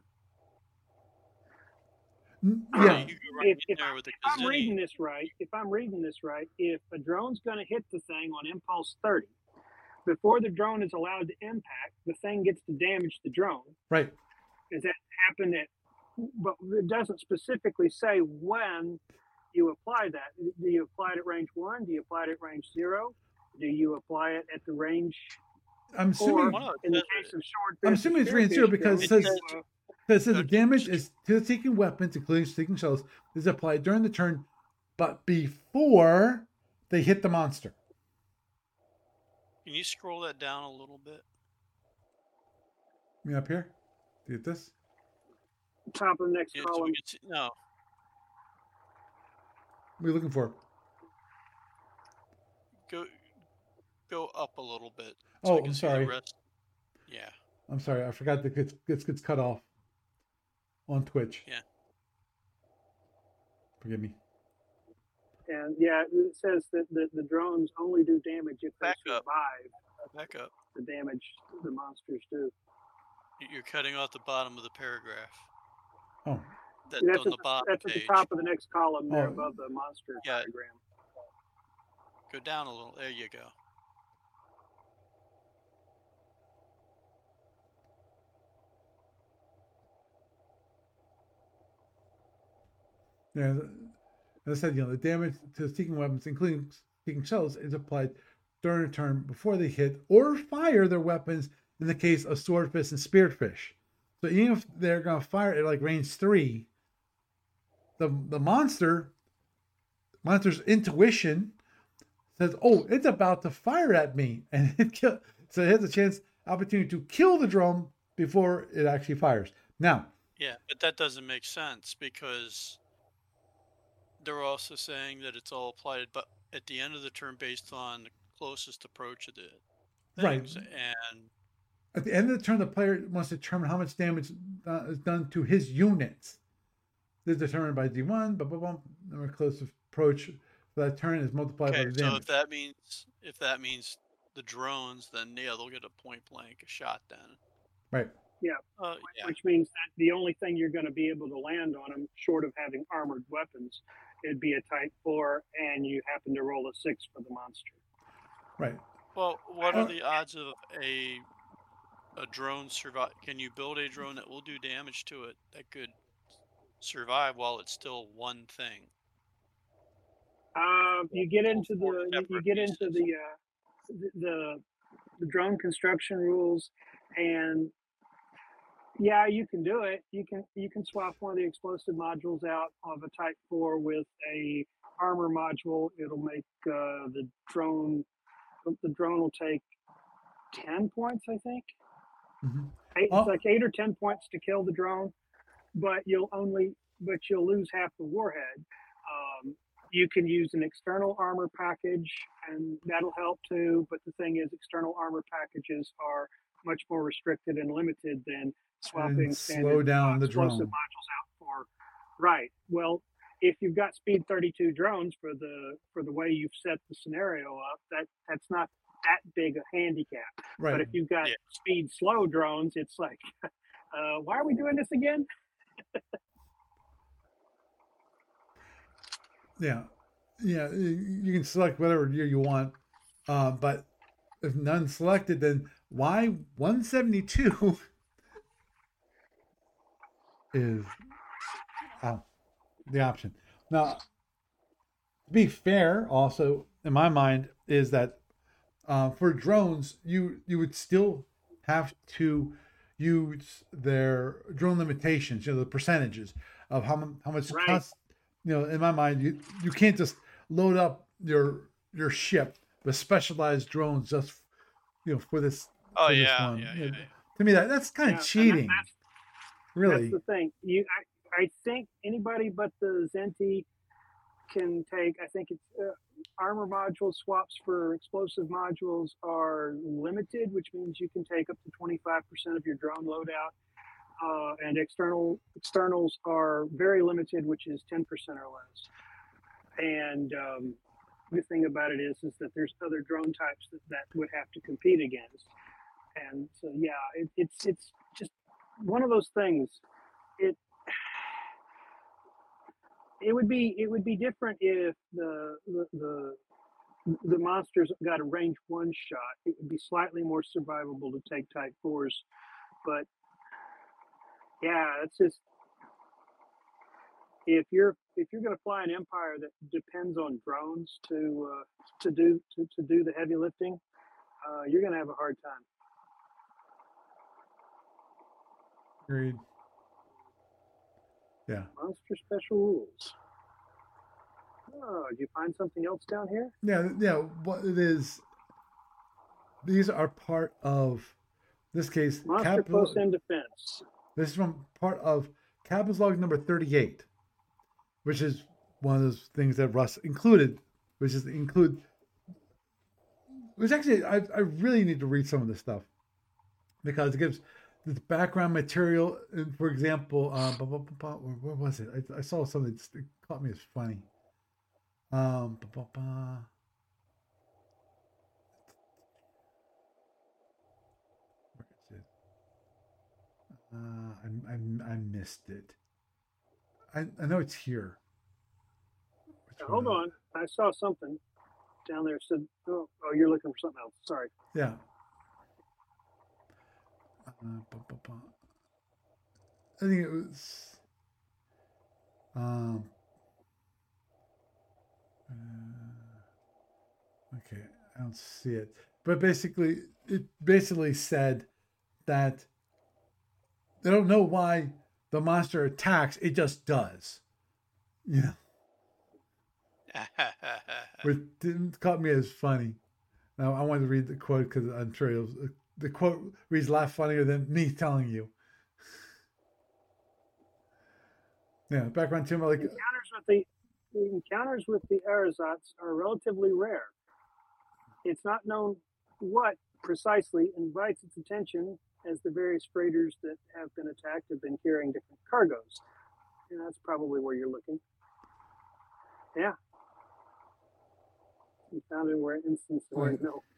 N- So Yeah. you could run If, in if, there I, with a if I'm reading Gazini. this right, if I'm reading this right, if a drone's going to hit the thing on impulse thirty, before the drone is allowed to impact, the thing gets to damage the drone. Right. Does that happen at? But it doesn't specifically say when you apply that. Do you apply it at range one? Do you apply it at range zero? Do you apply it at the range? I'm Or assuming Well, no, in the it case of short, I'm assuming it's range zero because it says uh, it says the Okay. damage is to the seeking weapons, including seeking shells, is applied during the turn, but before they hit the monster. Can you scroll that down a little bit? Me up here? Do you get this? top of the next Yeah, so column. we can see, no, What are you looking for? go go up a little bit. Oh, I can I'm see the sorry. rest. Yeah. I'm sorry. I forgot that it gets, gets cut off on Twitch. Yeah. Forgive me. And yeah, it says that the, the drones only do damage if they Back up. survive Back up. the damage the monsters do. You- You're cutting off the bottom of the paragraph. Oh, That's That's, on at, the the, bottom that's at page. the top of the next column there Oh. above the monster Yeah. diagram. Go down a little. There you go. yeah. As I said, you know, the damage to the seeking weapons, including seeking shells, is applied during a turn before they hit or fire their weapons in the case of swordfish and spearfish. So even if they're going to fire at like range three, the the monster, monster's intuition says, "Oh, it's about to fire at me," and it kill. So it has a chance, opportunity to kill the drone before it actually fires. Now, Yeah, but that doesn't make sense because they're also saying that it's all applied, but at the end of the turn based on the closest approach of the Right. things. And at the end of the turn, the player must determine how much damage uh, is done to his units. This is determined by D one, blah, blah, blah. Number closest approach for that turn is multiplied okay, by the so damage. if that means if that means the drones, then yeah, they'll get a point blank shot then. Right. Yeah. Uh, yeah. Which means that the only thing you're going to be able to land on them, short of having armored weapons, it'd be a type four, and you happen to roll a six for the monster. Right. Well, what Uh, are the odds of a a drone survive? Can you build a drone that will do damage to it that could survive while it's still one thing? Um, you get into Four the you, you separate get into pieces. the, uh, the the the drone construction rules, and yeah, you can do it. You can you can swap one of the explosive modules out of a Type Four with a armor module. It'll make uh, the drone the drone will take ten points, I think. Mm-hmm. Eight, it's Oh, like eight or ten points to kill the drone, but you'll only but you'll lose half the warhead. Um, you can use an external armor package, and that'll help too. But the thing is, external armor packages are much more restricted and limited than and swapping standard slow uh, down the explosive drone. modules out for. Right. Well, if you've got speed thirty-two drones for the for the way you've set the scenario up, that that's not that big a handicap. Right. But if you've got Yeah. speed slow drones, it's like, uh, why are we doing this again? Yeah. Yeah. You you can select whatever year you want. Uh, but if none selected, then why one seventy-two is uh, the option. Now, to be fair, also, in my mind, is that uh, for drones, you you would still have to use their drone limitations, you know, the percentages of how, mu- how much Right. cost, you know, in my mind, you, you can't just load up your your ship with specialized drones just, you know, for this, Oh for this yeah, one. yeah, You yeah, know, yeah. to me, that that's kind Yeah, of and that, cheating, that's really. that's the thing. You, I, I think anybody but the Zenti can take. I think it's uh, armor module swaps for explosive modules are limited, which means you can take up to twenty-five percent of your drone loadout. Uh, and external externals are very limited, which is ten percent or less. And um, the thing about it is, is that there's other drone types that, that would have to compete against. And so, yeah, it, it's it's just one of those things. It it would be it would be different if the the the, the monsters got a range one shot. It would be slightly more survivable to take Type fours, but yeah, it's just if you're if you're going to fly an empire that depends on drones to uh, to do to, to do the heavy lifting, uh, you're going to have a hard time. Agreed. Yeah. Monster special rules. Oh, did you find something else down here? Yeah, yeah. What it is, these are part of this case. Monster Capital, close in defense. this is from part of Captain's Log number thirty-eight, which is one of those things that Russ included, which is include. Which actually, I, I really need to read some of this stuff because it gives this background material. And for example, uh, blah, blah, blah, blah, where was it? I, I saw something that caught me as funny. Um, blah, blah, blah. Where is it? Uh, I, I, I missed it. I, I know it's here. Which Now, hold one? on, I saw something down there. Said, oh, oh, you're looking for something else. Sorry. Yeah. Uh, blah, blah, blah. I think it was. Um. uh, okay, I don't see it, but basically, it basically said that they don't know why the monster attacks; it just does. Yeah, which didn't caught me as funny. Now I wanted to read the quote because I'm sure it was, the quote reads a lot funnier than me telling you. Yeah, background too. Like Encounters with the, the encounters with the Arizats are relatively rare. It's not known what precisely invites its attention, as the various freighters that have been attacked have been carrying different cargoes. And that's probably where you're looking. Yeah. You found it where instance where Right. no.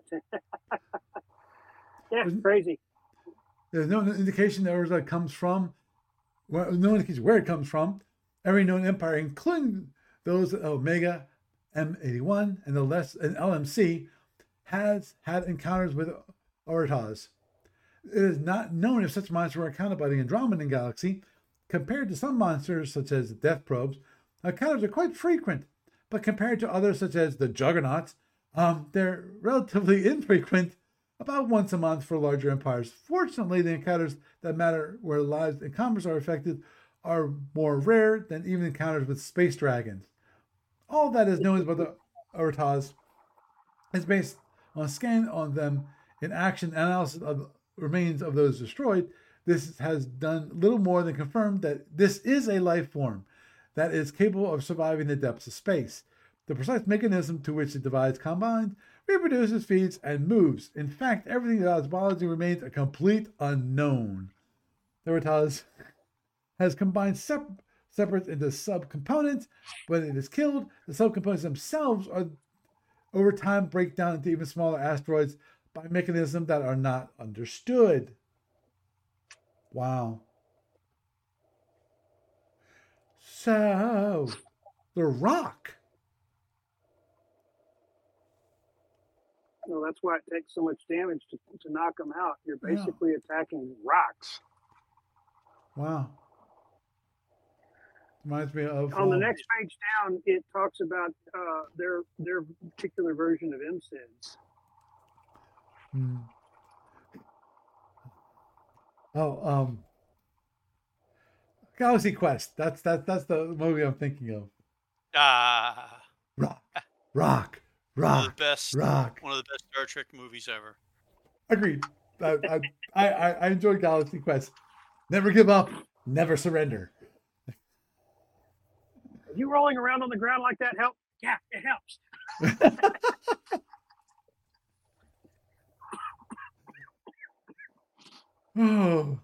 Yeah, crazy. There's no indication that Urza comes from, well, no indication where it comes from. Every known empire, including those of Omega, M eighty-one, and the less and L M C, has had encounters with Oritas. It is not known if such monsters were encountered by the Andromedan galaxy. Compared to some monsters, such as death probes, encounters are quite frequent, but compared to others such as the Juggernauts, um, they're relatively infrequent, about once a month for larger empires. Fortunately, the encounters that matter where lives and commerce are affected are more rare than even encounters with space dragons. All that is known about the Orataz is based on a scan on them in action analysis of remains of those destroyed. This has done little more than confirm that this is a life form that is capable of surviving the depths of space. The precise mechanism to which it divides, combines, reproduces, feeds, and moves. In fact, everything about its biology remains a complete unknown. The Orataz has combined sep- separates into subcomponents. When it is killed, the subcomponents themselves are over time break down into even smaller asteroids by mechanisms that are not understood. Wow. So, the rock. Well, that's why it takes so much damage to, to knock them out. You're basically yeah. attacking rocks. Wow. Reminds me of... On the um, next page down, it talks about uh, their their particular version of M S I D S. Hmm. Oh, um... Galaxy Quest. That's that. That's the movie I'm thinking of. Ah. Rock. Rock. Rock. One of the best. Rock. One of the best Star Trek movies ever. Agreed. I, I, I, I enjoyed Galaxy Quest. Never give up. Never surrender. You rolling around on the ground like that help? Yeah, it helps. oh,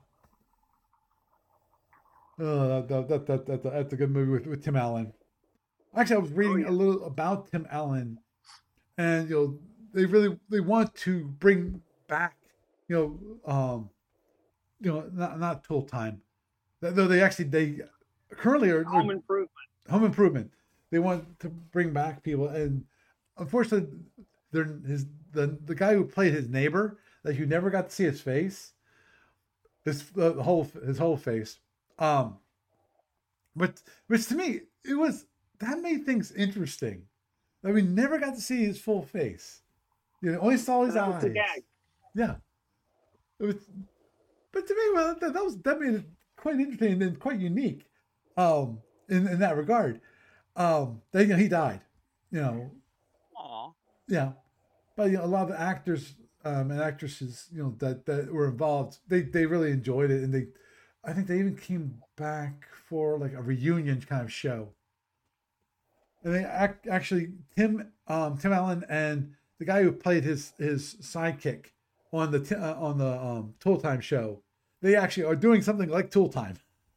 oh that, that, that, that, that's a good movie with, with Tim Allen. Actually, I was reading oh, yeah. a little about Tim Allen, and you know, they really they want to bring back, you know, um, you know, not not Tool Time, though they actually they currently are Home Improvement. Home Improvement. They want to bring back people, and unfortunately, they're his the the guy who played his neighbor, that you never got to see his face, his uh, whole his whole face. Um, but which to me it was that made things interesting. That we never got to see his full face. You know, only saw his eyes. Yeah, it was. But to me, well, that, that was that made it quite interesting and quite unique. Um, in in that regard. Um, they, you know, he died, you know. Aww. Yeah, but you know, a lot of the actors um, and actresses, you know, that, that were involved, they they really enjoyed it, and they, I think they even came back for like a reunion kind of show. And they act, actually Tim um, Tim Allen and the guy who played his his sidekick on the uh, on the um, Tool Time show, they actually are doing something like Tool Time.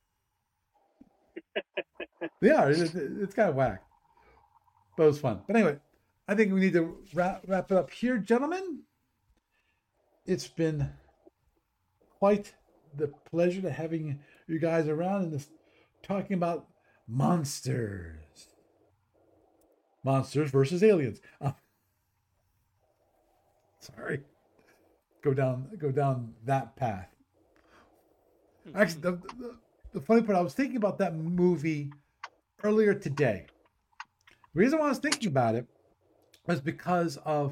They are. It, it, it's kind of whack, but it was fun. But anyway, I think we need to wrap, wrap it up here, gentlemen. It's been quite the pleasure to having you guys around and this talking about monsters, monsters versus aliens. Uh, sorry, go down go down that path. Actually, the, the, the funny part, I was thinking about that movie earlier today. The reason why I was thinking about it was because of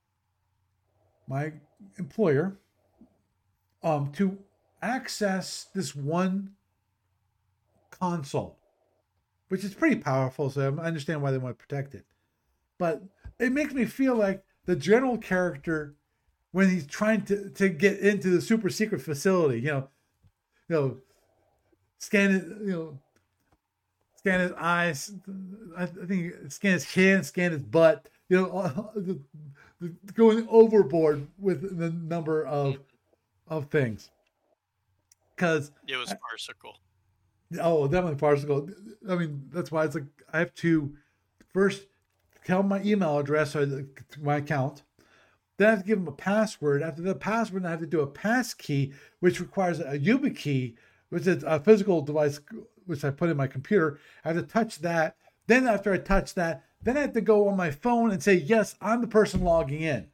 my employer um, to access this one console, which is pretty powerful, so I understand why they want to protect it. But it makes me feel like the general character when he's trying to, to get into the super secret facility, you know, you know, scan it, you know, scan his eyes, I think scan his chin, scan his butt, you know, the, the, going overboard with the number of of things. Because it was farcical. Oh, definitely farcical. I mean, that's why it's like I have to first tell my email address to my account. Then I have to give them a password. After the password, I have to do a pass key, which requires a YubiKey, which is a physical device which I put in my computer. I have to touch that. Then after I touch that, then I have to go on my phone and say, yes, I'm the person logging in.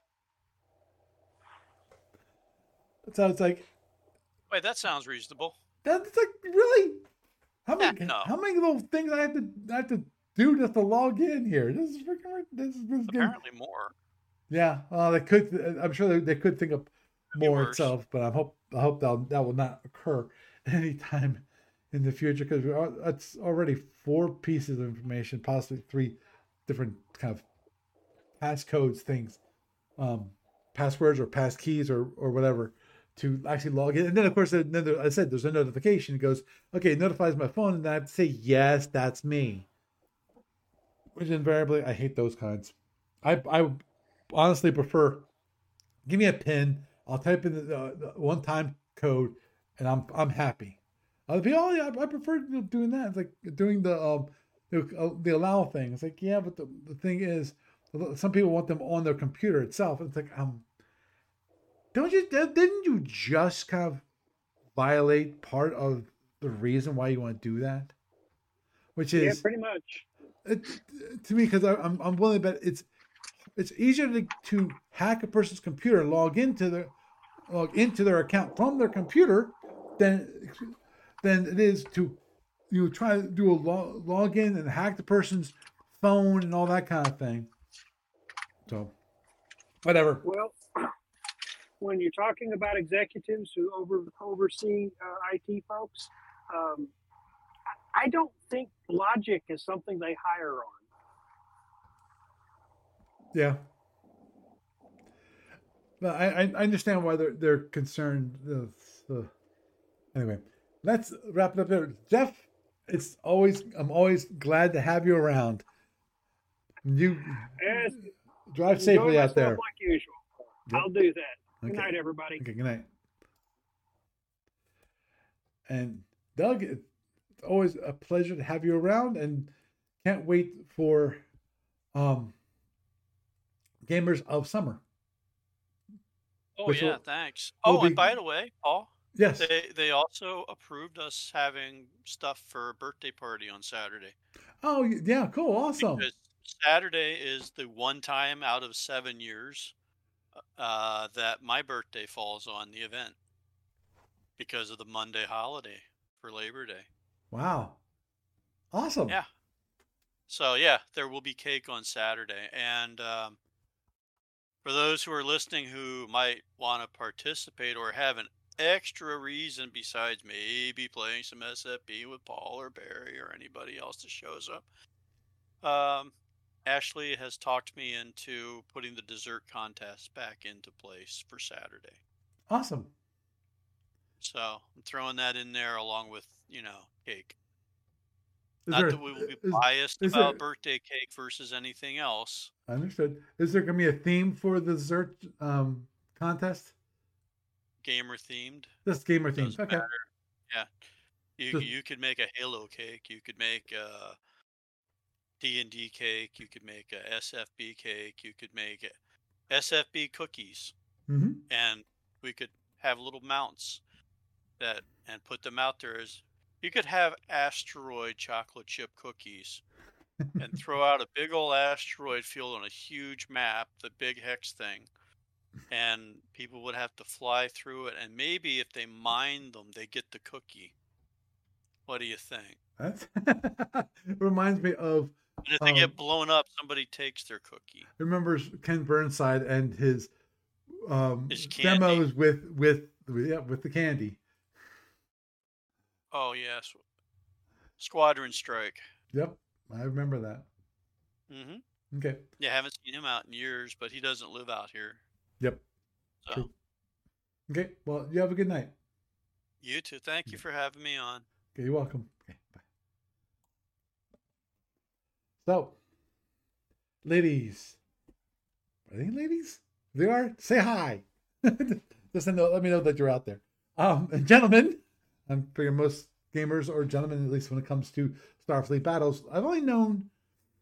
So it's like... Wait, that sounds reasonable. That's like, really? How many, Heck no. How many little things I have to I have to do just to log in here. This is freaking. This is, this is good. Apparently more. Yeah, uh, they could. I'm sure they, they could think of Could be more worse. itself, but I hope I hope that that will not occur anytime in the future because it's already four pieces of information, possibly three different kind of passcodes things, um, passwords or pass keys or or whatever to actually log in. And then of course, then there, I said there's a notification. It goes, okay, it notifies my phone, and I have to say yes, that's me. Which invariably, I hate those kinds. I I honestly prefer give me a pin. I'll type in the, the, the one-time code, and I'm I'm happy. Other people, oh yeah, I, I prefer you know, doing that. It's like doing the um the, the allow thing. It's like yeah, but the, the thing is, some people want them on their computer itself. It's like um, don't you didn't you just kind of violate part of the reason why you want to do that? Which is yeah, pretty much. It, to me, because I'm I'm willing to bet it's it's easier to, to hack a person's computer, log into their log into their account from their computer, than than it is to you know, try to do a log, log in and hack the person's phone and all that kind of thing. So, whatever. Well, when you're talking about executives who over oversee uh, I T folks, um, I don't think logic is something they hire on. Yeah. But I, I understand why they're they're concerned. Uh, uh, anyway, let's wrap it up there. Jeff, it's always I'm always glad to have you around. You Yes, drive safely out there. Like usual. Yep. I'll do that. Good okay. night, everybody. Okay, good night. And Doug, it's always a pleasure to have you around, and can't wait for um, Gamers of Summer. Oh yeah, will, thanks. Will oh, be, and by the way, Paul. Yes. They they also approved us having stuff for a birthday party on Saturday. Oh yeah, cool, awesome. Because Saturday is the one time out of seven years uh, that my birthday falls on the event because of the Monday holiday for Labor Day. Wow. Awesome. Yeah. So yeah, there will be cake on Saturday, and um, for those who are listening who might want to participate or have an extra reason besides maybe playing some S F B with Paul or Barry or anybody else that shows up, um, Ashley has talked me into putting the dessert contest back into place for Saturday. Awesome. So I'm throwing that in there along with, you know, cake. Is Not there, that we will be is, biased is about there, birthday cake versus anything else. Understood. Is there going to be a theme for the dessert um, contest? Gamer themed. Just gamer themed. Okay. Matter. Yeah. You Just, you could make a Halo cake. You could make a D and D cake. You could make a S F B cake. You could make a S F B cookies. Mm-hmm. And we could have little mounts that and put them out there as you could have asteroid chocolate chip cookies and throw out a big old asteroid field on a huge map, the big hex thing. And people would have to fly through it, and maybe if they mine them, they get the cookie. What do you think? That's reminds me of. And if they um, get blown up, somebody takes their cookie. Remembers Ken Burnside and his, um, his demos with with yeah with the candy. Oh yes, Squadron Strike. Yep, I remember that. Mm-hmm. Okay. Yeah, haven't seen him out in years, but he doesn't live out here. Yep. So. True. Okay. Well, you have a good night. You too. Thank you for having me on. Okay, you're welcome. Okay, bye. So, ladies, are they ladies? They are. Say hi. Just know, let me know that you're out there. Um, and gentlemen, I'm figuring most gamers or gentlemen, at least when it comes to Starfleet battles, I've only known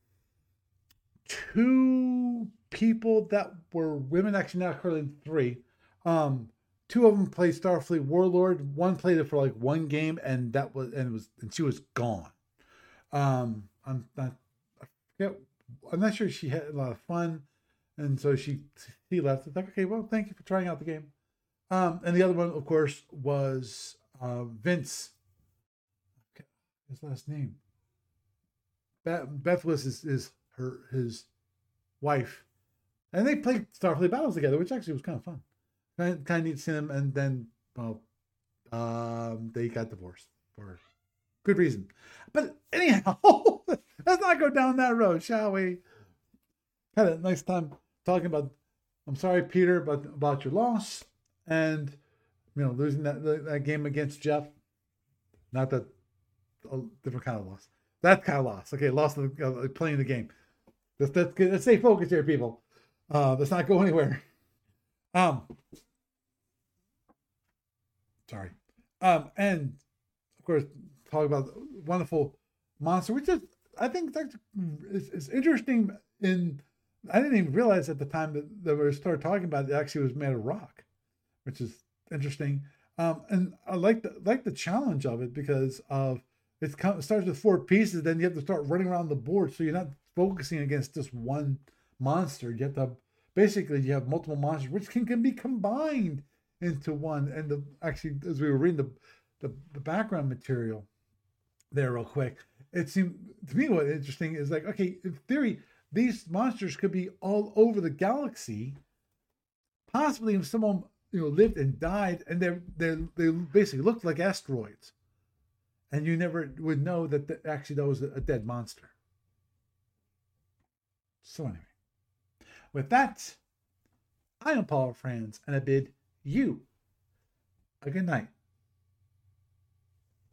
two people that were women, actually now currently three. Um, two of them played Starfleet Warlord. One played it for like one game, and that was and it was and she was gone. Um, I'm not, I forget, I'm not sure she had a lot of fun, and so she he left. It's like, okay, well, thank you for trying out the game. Um, and the other one, of course, was uh, Vince. Okay, his last name. Beth was his, his her his wife, and they played Starfleet battles together, which actually was kind of fun. Kind of, kind of neat to see them, and then well, um, they got divorced for good reason. But anyhow, let's not go down that road, shall we? Had a nice time talking about. I'm sorry, Peter, about about your loss, and you know losing that that game against Jeff. Not that a different kind of loss. That kind of loss. Okay, lost of uh, playing the game. Let's, let's, let's stay focused here, people. Uh, let's not go anywhere. Um, sorry. Um, and of course, talk about wonderful monster, which is I think that's is, is interesting. In I didn't even realize at the time that, that we started talking about it, it actually was made of rock, which is interesting. Um, and I like the like the challenge of it because of it starts with four pieces. Then you have to start running around the board, so you're not focusing against just one monster. You have to have, basically you have multiple monsters which can, can be combined into one. And the actually, as we were reading the, the the background material there real quick, it seemed to me what interesting is like, okay, in theory, these monsters could be all over the galaxy. Possibly if someone you know lived and died, and they they they basically looked like asteroids, and you never would know that the, actually that was a dead monster. So anyway, with that, I am Paul Franz, and I bid you a good night.